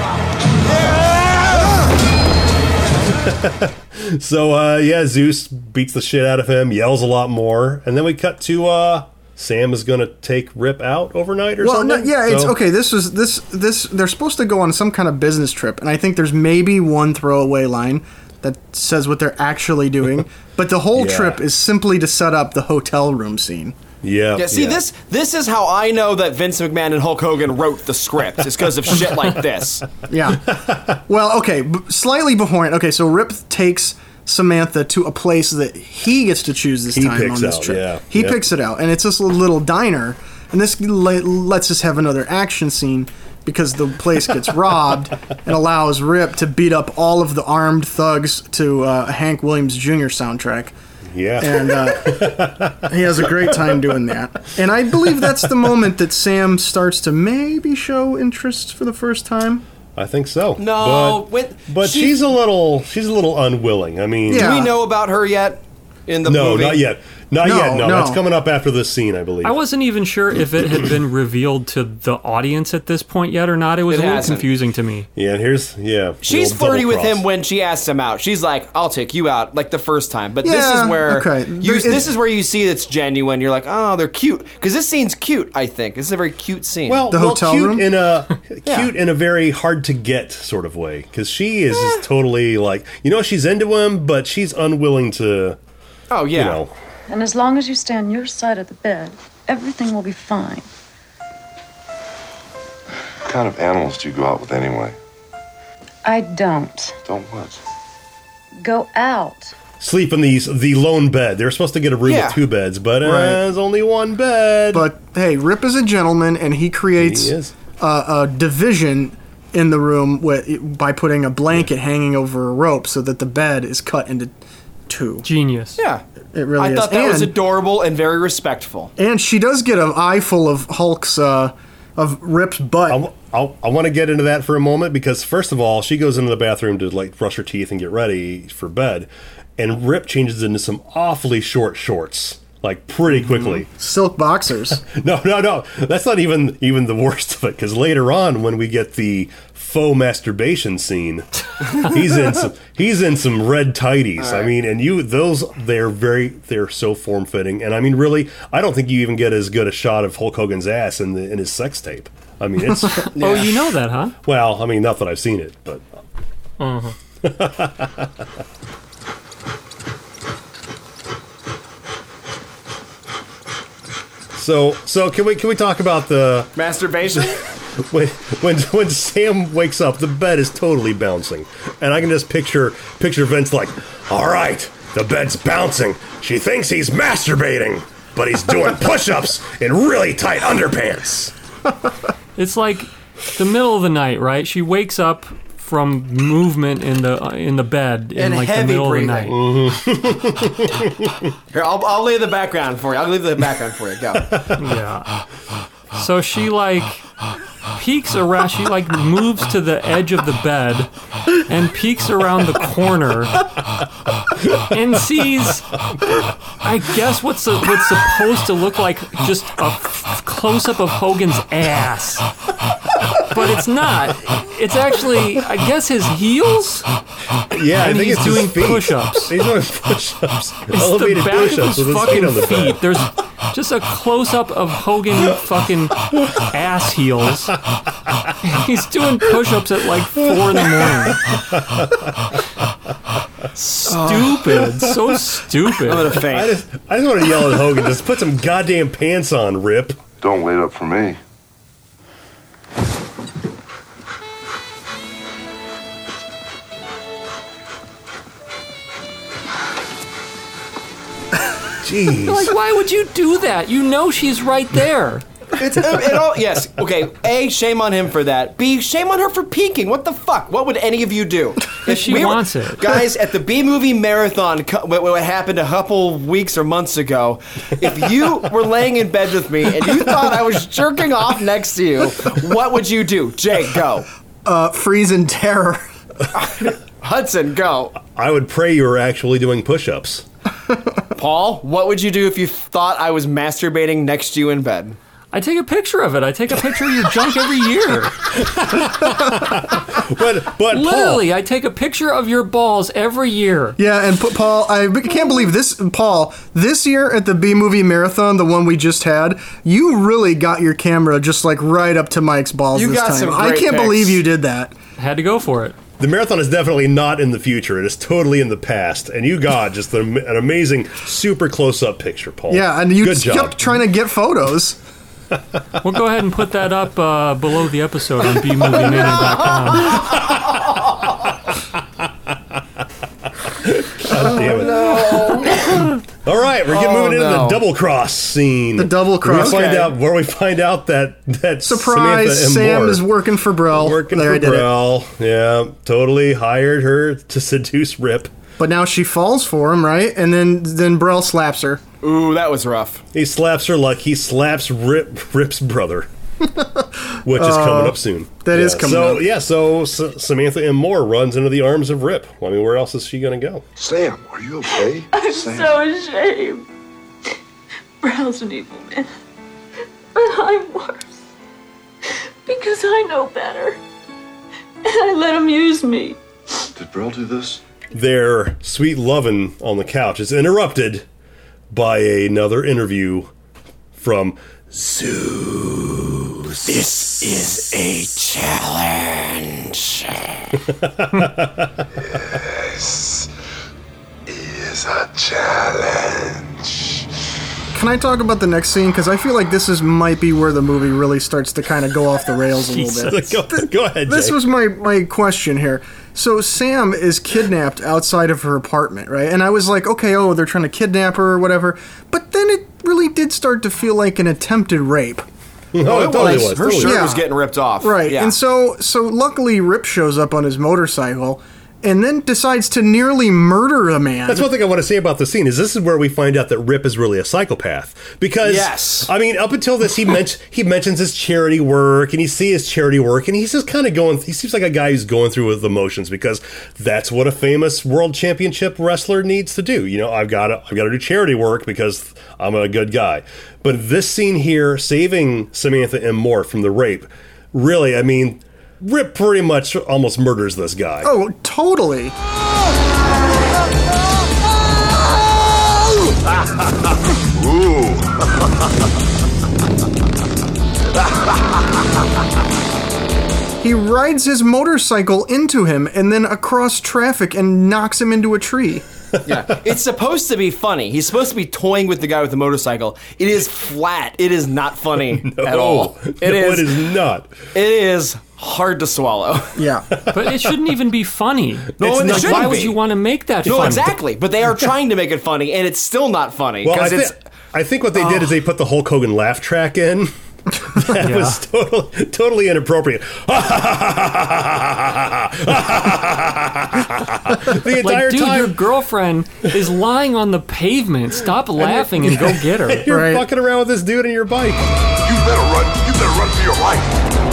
So, Zeus beats the shit out of him, yells a lot more, and then we cut to, Sam is gonna take Rip out overnight or something? It's okay. This they're supposed to go on some kind of business trip, and I think there's maybe one throwaway line that says what they're actually doing, but the whole trip is simply to set up the hotel room scene. Yeah, see, this is how I know that Vince McMahon and Hulk Hogan wrote the script. It's because of shit like this. Yeah. Well, okay, slightly beforehand. Okay, so Rip takes Samantha to a place that he gets to choose this time on this trip. He picks it out, and it's this little diner, and this lets us have another action scene because the place gets robbed and allows Rip to beat up all of the armed thugs to a Hank Williams Jr. soundtrack. Yeah. And he has a great time doing that. And I believe that's the moment that Sam starts to maybe show interest for the first time. I think so. No, but she's a little unwilling. I mean, do we know about her yet in the no, movie? not yet. Not yet. No, that's coming up after this scene, I believe. I wasn't even sure if it had been revealed to the audience at this point yet or not. It was a little confusing to me. Yeah, and she's flirty with him when she asks him out. She's like, "I'll take you out," like the first time. But this is where this is where you see it's genuine. You're like, "Oh, they're cute," because this scene's cute. I think this is a very cute scene. Well, hotel room in a very hard to get sort of way, because she is totally like, she's into him, but she's unwilling to. Oh yeah. And as long as you stay on your side of the bed, everything will be fine. What kind of animals do you go out with anyway? I don't. Don't what? Go out. Sleep in the lone bed. They're supposed to get a room with 2 beds, but there's only 1 bed. But hey, Rip is a gentleman, and he creates a division in the room by putting a blanket hanging over a rope so that the bed is cut into 2. Genius. Yeah. It really is. I thought that was adorable and very respectful. And she does get an eye full of Hulk's, of Rip's butt. I want to get into that for a moment, because first of all, she goes into the bathroom to brush her teeth and get ready for bed, and Rip changes into some awfully short shorts. Like, pretty quickly. Silk boxers. No. That's not even the worst of it, because later on, when we get the faux masturbation scene, he's in some red tighties. Right. I mean, and they're so form fitting. And I mean, really, I don't think you even get as good a shot of Hulk Hogan's ass in his sex tape. I mean, it's Oh, you know that, huh? Well, I mean, not that I've seen it, but So can we talk about the masturbation? when Sam wakes up, the bed is totally bouncing, and I can just picture Vince like, "All right, the bed's bouncing. She thinks he's masturbating, but he's doing push-ups in really tight underpants." It's like the middle of the night, right? She wakes up from movement in the bed in like the middle breathing. of the night. Here, I'll lay the background for you. I'll leave the background for you. Go. Yeah. So she peeks around. She moves to the edge of the bed and peeks around the corner and sees, I guess, what's supposed to look like just a close up of Hogan's ass. But it's not. It's actually, I guess, his heels. Yeah, and I think he's it's doing his feet. push-ups. He's doing push-ups. It's Elevated the back push-ups of his with his fucking feet on the bed. feet. There's just a close-up of Hogan fucking ass heels. He's doing push-ups at 4 in the morning. Stupid. So stupid. I'm gonna faint. I just want to yell at Hogan, just put some goddamn pants on, Rip. Don't wait up for me. Jeez. Why would you do that? You know she's right there. Yes. Okay. A, shame on him for that. B, shame on her for peeking. What the fuck? What would any of you do? If she wants it. Guys, at the B-Movie Marathon, what happened a couple weeks or months ago, if you were laying in bed with me and you thought I was jerking off next to you, what would you do? Jake, go. Freeze in terror. Hudson, go. I would pray you were actually doing push-ups. Paul, what would you do if you thought I was masturbating next to you in bed? I take a picture of it. I take a picture of your junk every year. But literally, Paul, I take a picture of your balls every year. Yeah, and Paul, I can't believe this, Paul, this year at the B-Movie Marathon, the one we just had, you really got your camera just right up to Mike's balls this time. Some I can't pics. believe you did that. Had to go for it. The marathon is definitely not in the future. It is totally in the past. And you got just an amazing, super close-up picture, Paul. Yeah, and you Good job. kept trying to get photos. We'll go ahead and put that up below the episode on bmoviemania.com. God damn it. No. All right, we're moving into the double cross scene. The double cross. Where we find out that surprise, Samantha Sam Moore is working for Brell. Working for Brell. Yeah, totally hired her to seduce Rip. But now she falls for him, right? And then Brell slaps her. Ooh, that was rough. He slaps her like he slaps Rip's brother. Which is coming up soon. That is coming up. Yeah, so Samantha M. Moore runs into the arms of Rip. I mean, where else is she going to go? Sam, are you okay? I'm Sam. so ashamed. Brell's an evil man. But I'm worse. Because I know better. And I let him use me. Did Brell do this? Their sweet lovin' on the couch is interrupted by another interview from Zeus. This is a challenge. This is a challenge. Can I talk about the next scene? Because I feel like this might be where the movie really starts to kind of go off the rails a little bit. Go ahead, Jay. This was my question here. So Sam is kidnapped outside of her apartment, right? And I was like, okay, they're trying to kidnap her or whatever. But then it really did start to feel like an attempted rape. Oh, it totally was. Her shirt was getting ripped off. Right. Yeah. And so luckily Rip shows up on his motorcycle and then decides to nearly murder a man. That's one thing I want to say about the scene is this is where we find out that Rip is really a psychopath. Because, yes. I mean, up until this, he mentions his charity work, and you see his charity work, and he's just kind of he seems like a guy who's going through with emotions, because that's what a famous world championship wrestler needs to do. You know, I've got to do charity work because I'm a good guy. But this scene here, saving Samantha M. Moore from the rape, really, I mean, Rip pretty much almost murders this guy. Oh, totally. He rides his motorcycle into him and then across traffic and knocks him into a tree. Yeah, it's supposed to be funny. He's supposed to be toying with the guy with the motorcycle. It is flat. It is not funny at all. It is not. It is hard to swallow. Yeah. But it shouldn't even be funny. No, it shouldn't why be. would you want to make that funny? No, exactly. But they are trying to make it funny, and it's still not funny. Well, I think what they did is they put the Hulk Hogan laugh track in. That was totally inappropriate. The entire dude, time. your girlfriend is lying on the pavement. Stop laughing and go get her. You're fucking around with this dude on your bike. You better run. You better run for your life.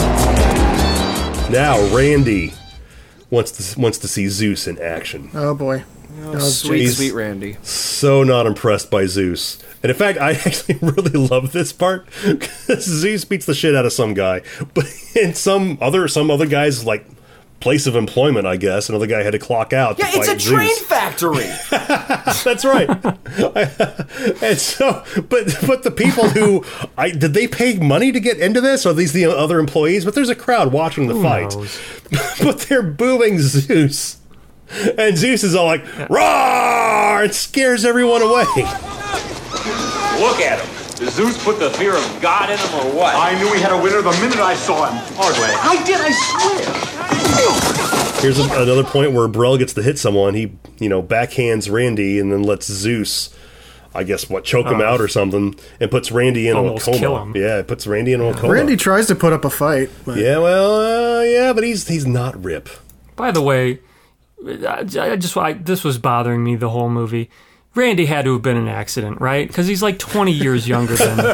Now Randy wants to see Zeus in action. Oh boy. Sweet Randy. So not impressed by Zeus. And in fact, I actually really love this part because Zeus beats the shit out of some guy, but in some other guy's like place of employment, I guess. Another guy had to clock out. Yeah, it's a train factory. That's right. And so, but the people who did they pay money to get into this? Or are these the other employees? But there's a crowd watching the fight. But they're booing Zeus. And Zeus is all like, roar! It scares everyone away. Look at him. Did Zeus put the fear of God in him or what? I knew he had a winner the minute I saw him. Hardway. I did, I swear. Here's another point where Brell gets to hit someone. He, backhands Randy and then lets Zeus, I guess, choke him out or something, and puts Randy in a coma. Kill him. Yeah, it puts Randy in a coma. Randy tries to put up a fight. But... Yeah, well, but he's not Rip. By the way, this was bothering me the whole movie. Randy had to have been an accident, right? Because he's like 20 years younger than Rip,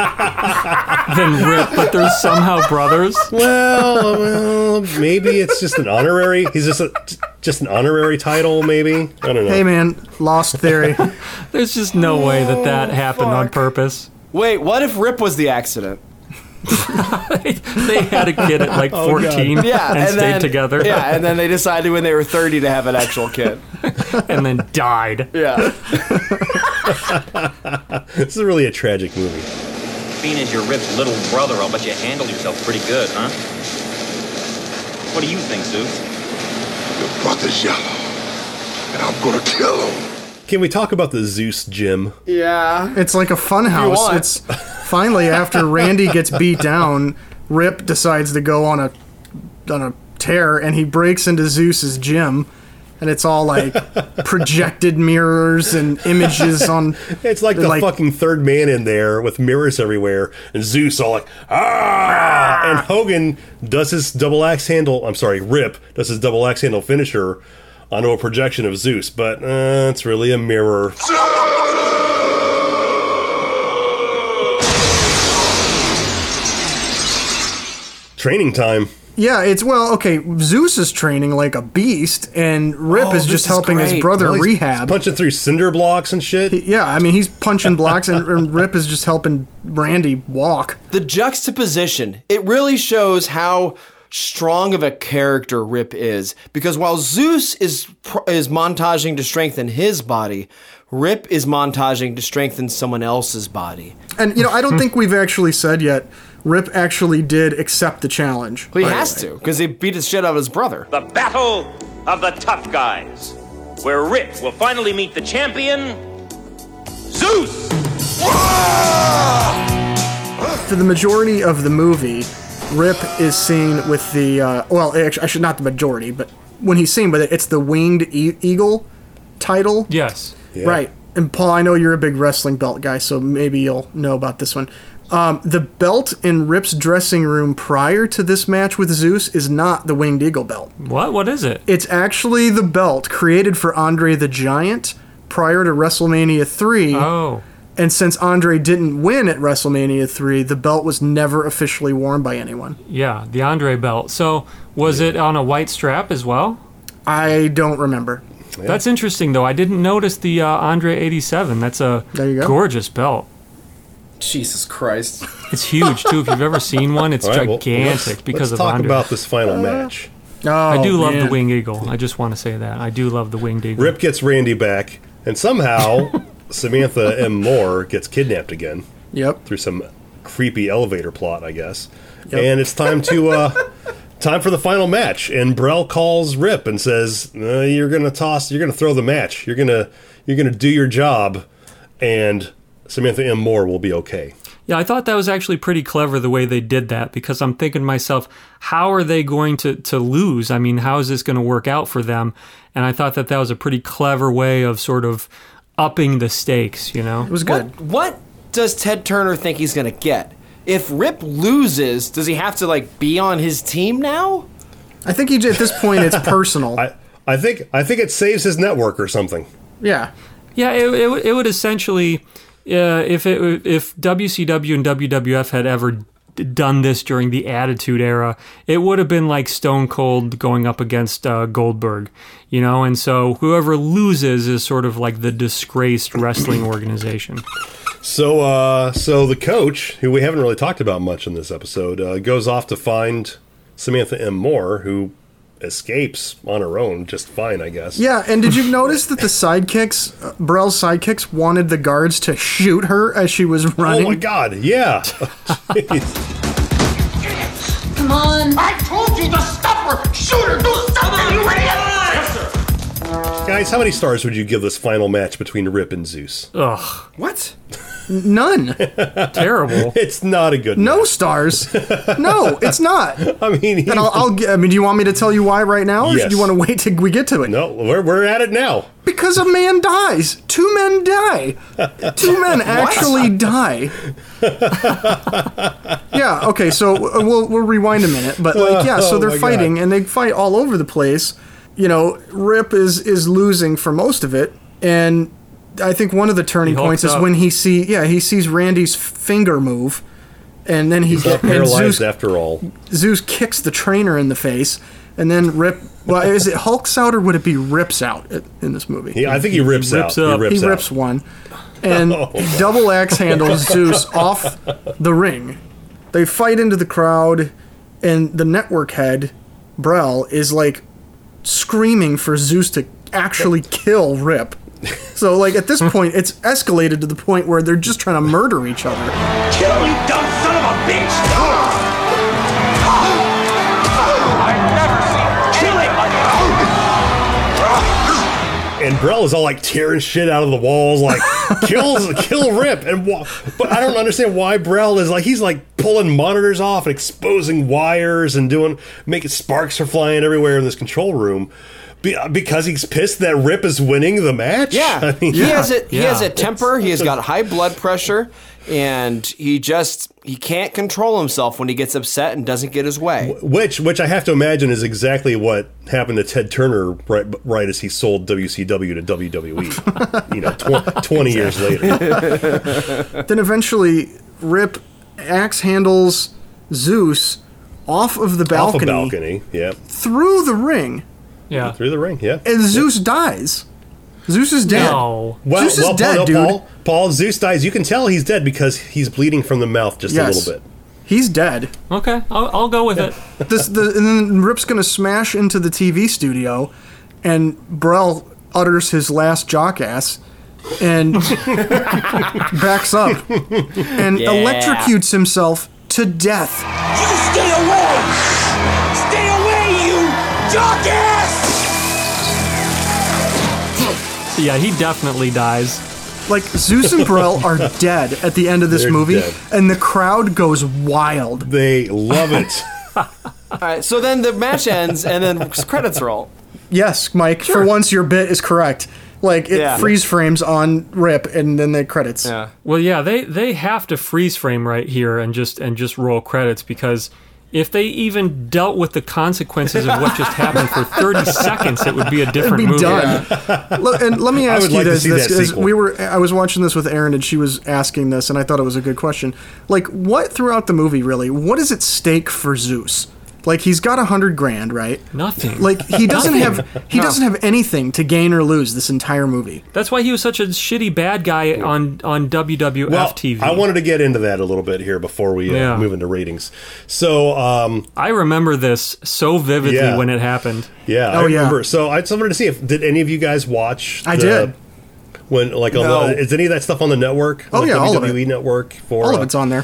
but they're somehow brothers. Well, maybe it's just an honorary. He's just an honorary title, maybe. I don't know. Hey, man, lost theory. There's just no way that happened on purpose. Wait, what if Rip was the accident? They had a kid at like 14 and stayed together. Yeah, and then they decided when they were 30 to have an actual kid. And then died. Yeah. This is really a tragic movie. Being as your Rip's little brother, I'll bet you handled yourself pretty good, huh? What do you think, Zeus? Your brother's yellow, and I'm gonna kill him. Can we talk about the Zeus gym? Yeah. It's like a fun house. It's finally, after Randy gets beat down, Rip decides to go on a tear, and he breaks into Zeus's gym, and it's all like projected mirrors and images on. It's like the fucking third man in there with mirrors everywhere, and Zeus all like, ah! And Hogan does his double axe handle. I'm sorry, Rip does his double axe handle finisher onto a projection of Zeus, but it's really a mirror. Training time. Yeah, it's, well, okay, Zeus is training like a beast, and Rip is just helping his brother rehab. He's punching through cinder blocks and shit. Yeah, I mean, he's punching blocks, and Rip is just helping Randy walk. The juxtaposition, it really shows how strong of a character Rip is, because while Zeus is montaging to strengthen his body, Rip is montaging to strengthen someone else's body. And, you know, I don't think we've actually said yet, Rip actually did accept the challenge. Well, he has to, because he beat the shit out of his brother. The Battle of the Tough Guys, where Rip will finally meet the champion, Zeus! For the majority of the movie, Rip is seen with the, well, actually, I should not the majority, but when he's seen with it, it's the Winged Eagle title. Yes. Yeah. Right. And Paul, I know you're a big wrestling belt guy, so maybe you'll know about this one. The belt in Rip's dressing room prior to this match with Zeus is not the Winged Eagle belt. What? What is it? It's actually the belt created for Andre the Giant prior to WrestleMania 3. Oh. And since Andre didn't win at WrestleMania 3, the belt was never officially worn by anyone. Yeah, the Andre belt. So, was it on a white strap as well? I don't remember. Yeah. That's interesting, though. I didn't notice the Andre 87. That's a gorgeous belt. Jesus Christ. It's huge, too. If you've ever seen one, it's gigantic because of Andre. Let's talk about this final match. I do love the Winged Eagle. I just want to say that. I do love the Winged Eagle. Rip gets Randy back, and somehow Samantha M. Moore gets kidnapped again. Yep. Through some creepy elevator plot, I guess. Yep. And it's time to time for the final match. And Brel calls Rip and says, "You're gonna throw the match. You're gonna do your job, and Samantha M. Moore will be okay." Yeah, I thought that was actually pretty clever the way they did that, because I'm thinking to myself, how are they going to lose? I mean, how is this going to work out for them? And I thought that was a pretty clever way of sort of upping the stakes, you know? It was good. What does Ted Turner think he's going to get? If Rip loses, does he have to, like, be on his team now? I think at this point it's personal. I think it saves his network or something. Yeah. Yeah, it would essentially... if WCW and WWF had ever done this during the Attitude Era, it would have been like Stone Cold going up against Goldberg, you know? And so whoever loses is sort of like the disgraced wrestling organization. So the coach, who we haven't really talked about much in this episode, goes off to find Samantha M. Moore, who escapes on her own just fine, I guess. Yeah, and did you notice that the sidekicks, Brel's sidekicks, wanted the guards to shoot her as she was running? Oh my god, yeah. Come on. I told you to stop her! Shoot her! Do something, you idiot! Guys, how many stars would you give this final match between Rip and Zeus? Ugh. What? None. Terrible. It's not a good match. No stars. No, it's not. I mean, do you want me to tell you why right now, or Yes. do you want to wait till we get to it? No, we're at it now. Because a man dies. 2 men die. 2 men actually die. Yeah, okay, so we'll rewind a minute. But, so they're fighting, and they fight all over the place. You know, Rip is losing for most of it, and I think one of the turning points is when he sees Randy's finger move, and then he's not paralyzed after all. Zeus kicks the trainer in the face, and then Rip. Well, is it Hulks out or would it be Rips out in this movie? I think he rips out. He rips one, and double axe handles Zeus off the ring. They fight into the crowd, and the network head Brel is like screaming for Zeus to actually kill Rip. So, like, at this point, it's escalated to the point where they're just trying to murder each other. Kill him, you dumb son of a bitch! I've never seen her kill him like that! Brell is all like tearing shit out of the walls, like kill Rip, but I don't understand why Brell is like he's like pulling monitors off and exposing wires and making sparks are flying everywhere in this control room. Because he's pissed that Rip is winning the match? Yeah. I mean, he has a temper, he has got high blood pressure, and he can't control himself when he gets upset and doesn't get his way. Which I have to imagine is exactly what happened to Ted Turner right as he sold WCW to WWE, 20 years later. Then eventually, Rip axe handles Zeus off of the balcony. Off a balcony, yeah. Through the ring. Yeah. Through the ring, yeah. And Zeus dies. Zeus is dead. No. Zeus is dead, dude. Paul, Zeus dies. You can tell he's dead because he's bleeding from the mouth just a little bit. He's dead. Okay, I'll go with it. And then Rip's going to smash into the TV studio, and Brell utters his last jockass and backs up and electrocutes himself to death. You stay away! Stay away, you jockass! Yeah, he definitely dies. Like, Zeus and Brell are dead at the end of this movie, dead. and the crowd goes wild. They love it. All right, so then the match ends, and then credits roll. Yes, Mike, for once your bit is correct. Like, it freeze frames on Rip, and then the credits. Yeah. Well, yeah, they have to freeze frame right here and just roll credits, because if they even dealt with the consequences of what just happened for 30 seconds, it would be a different movie. Done. And let me ask you this, because I was watching this with Erin, and she was asking this, and I thought it was a good question. Like, what throughout the movie, really, what is at stake for Zeus? Like, he's got $100,000, right? Nothing. Like, he doesn't doesn't have anything to gain or lose this entire movie. That's why he was such a shitty bad guy on WWF TV. I wanted to get into that a little bit here before we move into ratings. So I remember this so vividly when it happened. Yeah, I remember. So I just wanted to see did any of you guys watch? I did. When is any of that stuff on the network? Oh yeah, all of it. WWE Network for all of it's on there.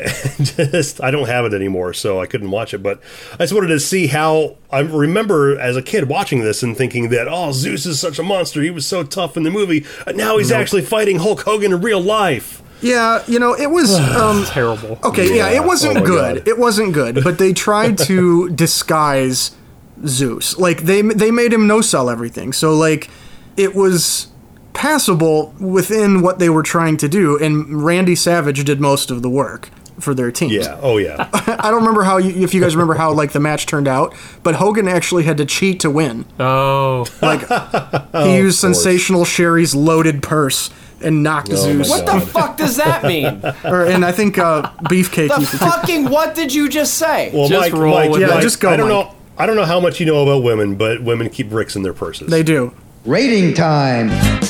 I don't have it anymore, so I couldn't watch it. But I just wanted to see how. I remember as a kid watching this and thinking that, Zeus is such a monster. He was so tough in the movie. And now he's actually fighting Hulk Hogan in real life. Yeah, it was terrible. Okay, yeah, it wasn't good. God. It wasn't good, but they tried to disguise Zeus. Like they made him no-sell everything. So like it was passable within what they were trying to do, and Randy Savage did most of the work for their teams. Yeah. Oh yeah. I don't remember if you guys remember how like the match turned out, but Hogan actually had to cheat to win. Oh. Like he used Sensational Sherry's loaded purse and knocked Zeus. What the fuck does that mean? And I think Beefcake. What did you just say? Well, just Mike, just go. I don't know how much you know about women, but women keep bricks in their purses. They do. Rating time.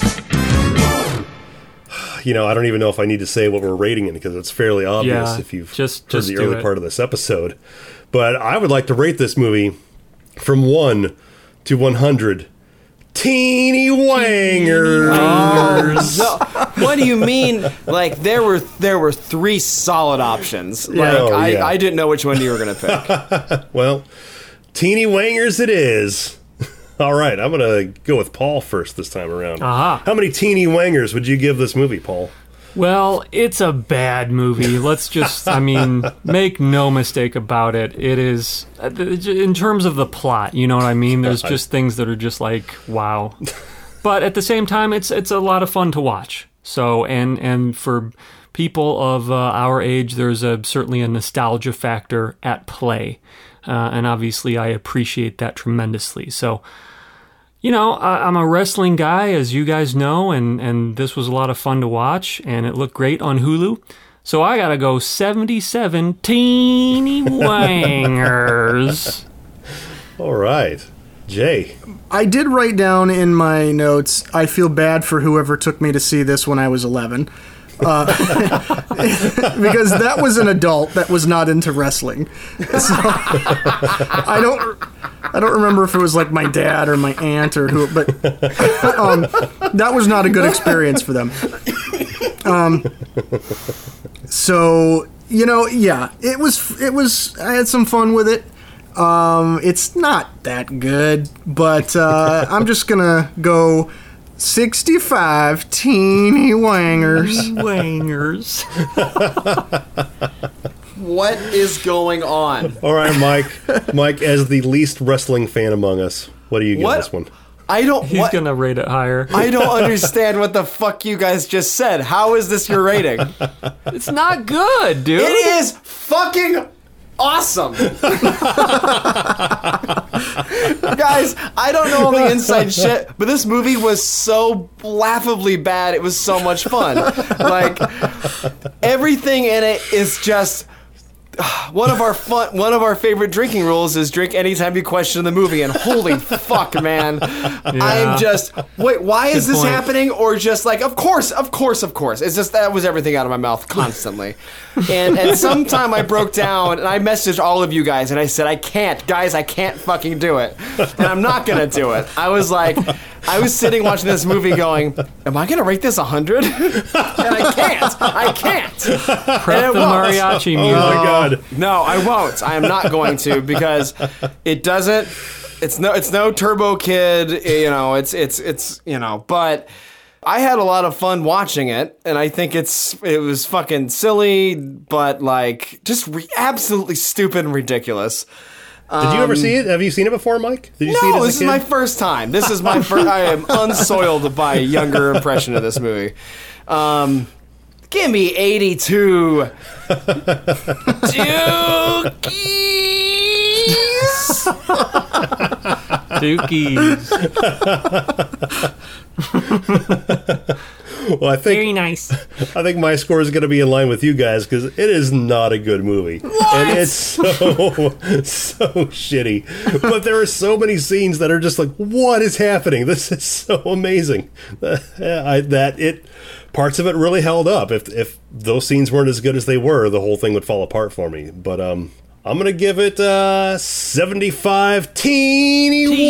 I don't even know if I need to say what we're rating it because it's fairly obvious if you've just heard the early part of this episode. But I would like to rate this movie from 1 to 100 teeny wangers. What do you mean? Like there were 3 solid options. Like I didn't know which one you were going to pick. Well, teeny wangers it is. All right, I'm going to go with Paul first this time around. How many teeny wangers would you give this movie, Paul? Well, it's a bad movie. Let's just, make no mistake about it. It is, in terms of the plot, you know what I mean? There's just things that are just like, wow. But at the same time, it's a lot of fun to watch. So, and for people of our age, there's certainly a nostalgia factor at play. And obviously, I appreciate that tremendously. So, I'm a wrestling guy, as you guys know, and this was a lot of fun to watch, and it looked great on Hulu. So I gotta go 77 teeny wangers. All right. Jay. I did write down in my notes, I feel bad for whoever took me to see this when I was 11. Because that was an adult that was not into wrestling. So I don't remember if it was like my dad or my aunt or who, but that was not a good experience for them. So it was. I had some fun with it. It's not that good, but I'm just gonna go 65 teeny wangers. Wangers. What is going on? All right, Mike. Mike, as the least wrestling fan among us, what do you give this one? He's gonna rate it higher. I don't understand what the fuck you guys just said. How is this your rating? It's not good, dude. It is fucking awesome. Guys, I don't know all the inside shit, but this movie was so laughably bad. It was so much fun. Like, everything in it is just... One of our favorite drinking rules is drink anytime you question the movie, and holy fuck, man. I'm just, wait, why is this happening? Or just like, of course. It's just, that was everything out of my mouth constantly. And sometime I broke down and I messaged all of you guys and I said, I can't fucking do it. And I'm not gonna do it. I was sitting watching this movie going, am I gonna rate this 100? And I can't. Prep the mariachi music. Oh my God. No, I won't. I am not going to, because it doesn't. It's no Turbo Kid. But I had a lot of fun watching it, and I think it was fucking silly, but like just absolutely stupid and ridiculous. Did you ever see it? Have you seen it before, Mike? Did you see it as a kid? This is my first time. This is my first. I am unsoiled by a younger impression of this movie. Give me 82. Dookies. Well, I think very nice. I think my score is going to be in line with you guys, because it is not a good movie, and it's so shitty. But there are so many scenes that are just like, what is happening? This is so amazing. Parts of it really held up. If those scenes weren't as good as they were, the whole thing would fall apart for me. But I'm going to give it 75 teeny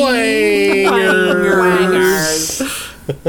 wangers.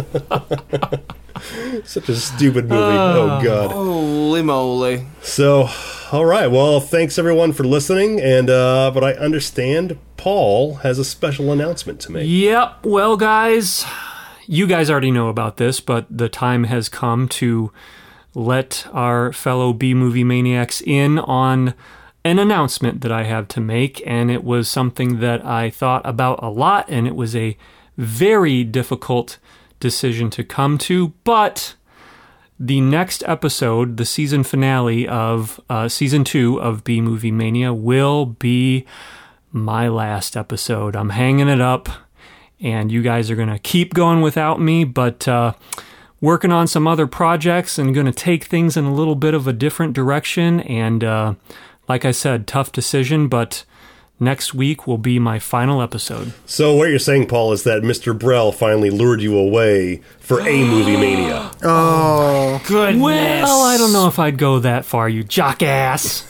Such a stupid movie. Oh, God. Holy moly. So, all right. Well, thanks, everyone, for listening. And but I understand Paul has a special announcement to make. Yep. Well, guys, you guys already know about this, but the time has come to let our fellow B-movie maniacs in on an announcement that I have to make. And it was something that I thought about a lot, and it was a very difficult decision to come to, but the next episode, the season finale of season 2 of B-Movie Mania, will be my last episode. I'm hanging it up, and you guys are going to keep going without me, but working on some other projects and going to take things in a little bit of a different direction, and like I said, tough decision, but next week will be my final episode. So what you're saying, Paul, is that Mr. Brell finally lured you away for A-Movie Mania. Oh, goodness. Well, I don't know if I'd go that far, you jockass.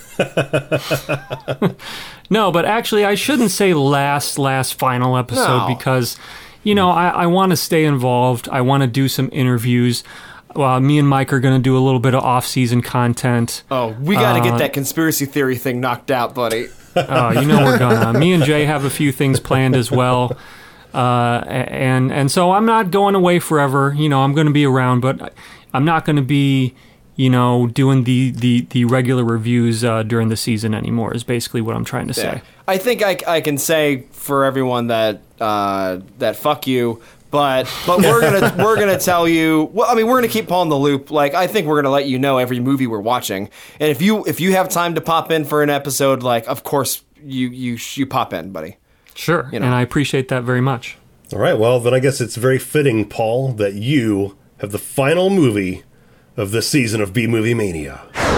No, but actually, I shouldn't say last final episode, because, I want to stay involved. I want to do some interviews. Well, me and Mike are going to do a little bit of off-season content. Oh, we got to get that conspiracy theory thing knocked out, buddy. Oh, we're gonna. Me and Jay have a few things planned as well, and so I'm not going away forever. I'm going to be around, but I'm not going to be, doing the regular reviews during the season anymore. Is basically what I'm trying to say. I think I can say for everyone that fuck you. But we're gonna tell you. Well, I mean, we're gonna keep Paul in the loop. Like, I think we're gonna let you know every movie we're watching. And if you have time to pop in for an episode, like, of course you pop in, buddy. Sure, and I appreciate that very much. All right, well then I guess it's very fitting, Paul, that you have the final movie of this season of B-Movie Mania.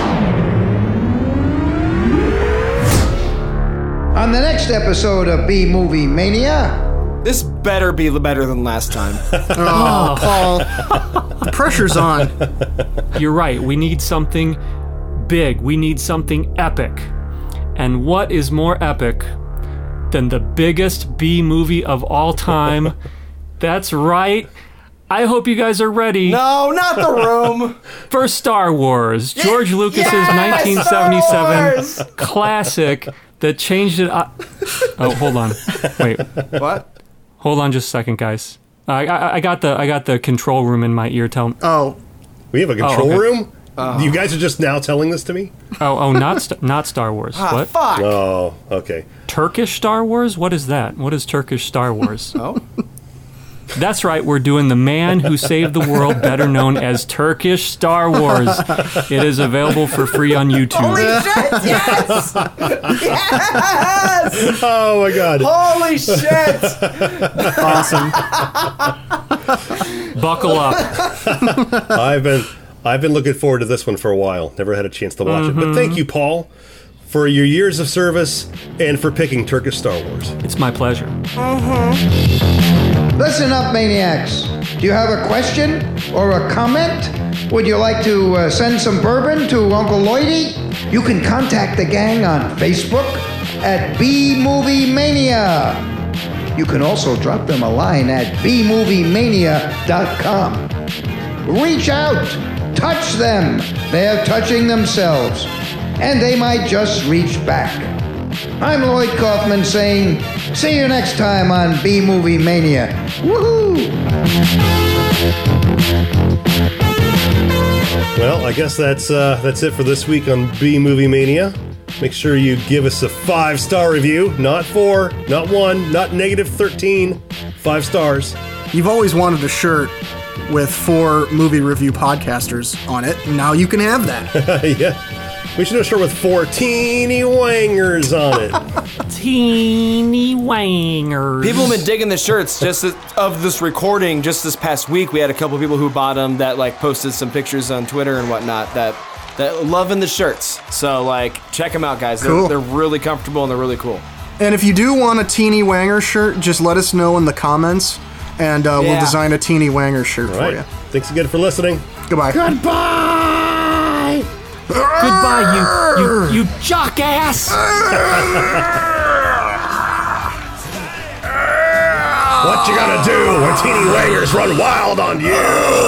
On the next episode of B-Movie Mania. This better be better than last time. Oh, Paul. The pressure's on. You're right. We need something big. We need something epic. And what is more epic than the biggest B movie of all time? That's right. I hope you guys are ready. No, not The Room. For Star Wars. George Lucas's 1977 classic that changed it up. Oh, hold on. Wait. What? Hold on just a second, guys. I got the control room in my ear. Oh, we have a control okay. room. You guys are just now telling this to me? Not Star Wars. What? Fuck. Oh, okay. Turkish Star Wars? What is that? What is Turkish Star Wars? Oh. That's right, we're doing The Man Who Saved the World, better known as Turkish Star Wars. It is available for free on YouTube. Holy shit, yes! Yes! Oh my god. Holy shit! Awesome. Buckle up. I've been looking forward to this one for a while. Never had a chance to watch it. But thank you, Paul, for your years of service and for picking Turkish Star Wars. It's my pleasure. Listen up, maniacs. Do you have a question or a comment? Would you like to send some bourbon to Uncle Lloydie? You can contact the gang on Facebook at B-Movie-Mania. You can also drop them a line at bmoviemania.com. Reach out. Touch them. They're touching themselves. And they might just reach back. I'm Lloyd Kaufman saying, see you next time on B-Movie Mania. Woohoo! Well, I guess that's it for this week on B-Movie Mania. Make sure you give us a 5-star review. Not 4, not 1, not negative 13. 5 stars. You've always wanted a shirt with 4 movie review podcasters on it. Now you can have that. Yeah. We should have a shirt with 4 teeny wangers on it. Teeny wangers. People have been digging the shirts just of this recording. Just this past week, we had a couple people who bought them that like posted some pictures on Twitter and whatnot that loving the shirts. So like, check them out, guys. Cool. They're really comfortable and they're really cool. And if you do want a Teeny Wanger shirt, just let us know in the comments, and we'll design a Teeny Wanger shirt for you. Thanks again for listening. Goodbye. Goodbye. Goodbye, you jock ass. What you gonna do when teeny wangers run wild on you?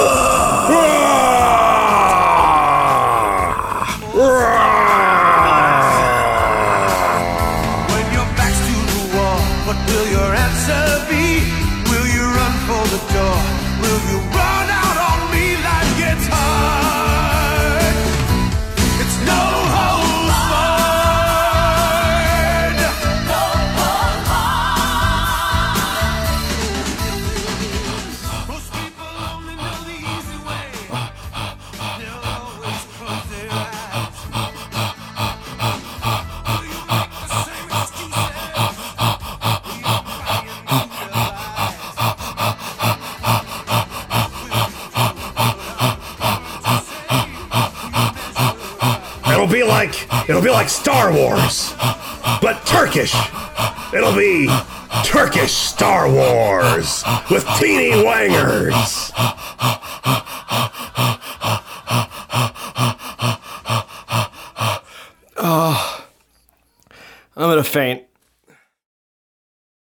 When your back's to the wall, what will your answer be? Will you run for the door? Will you run out on me like it's hard? It's no holds barred. No holds barred. Most people only know the easy way. They'll always close their eyes. It'll be like Star Wars, but Turkish. It'll be Turkish Star Wars with teeny wangers. Oh, I'm gonna faint.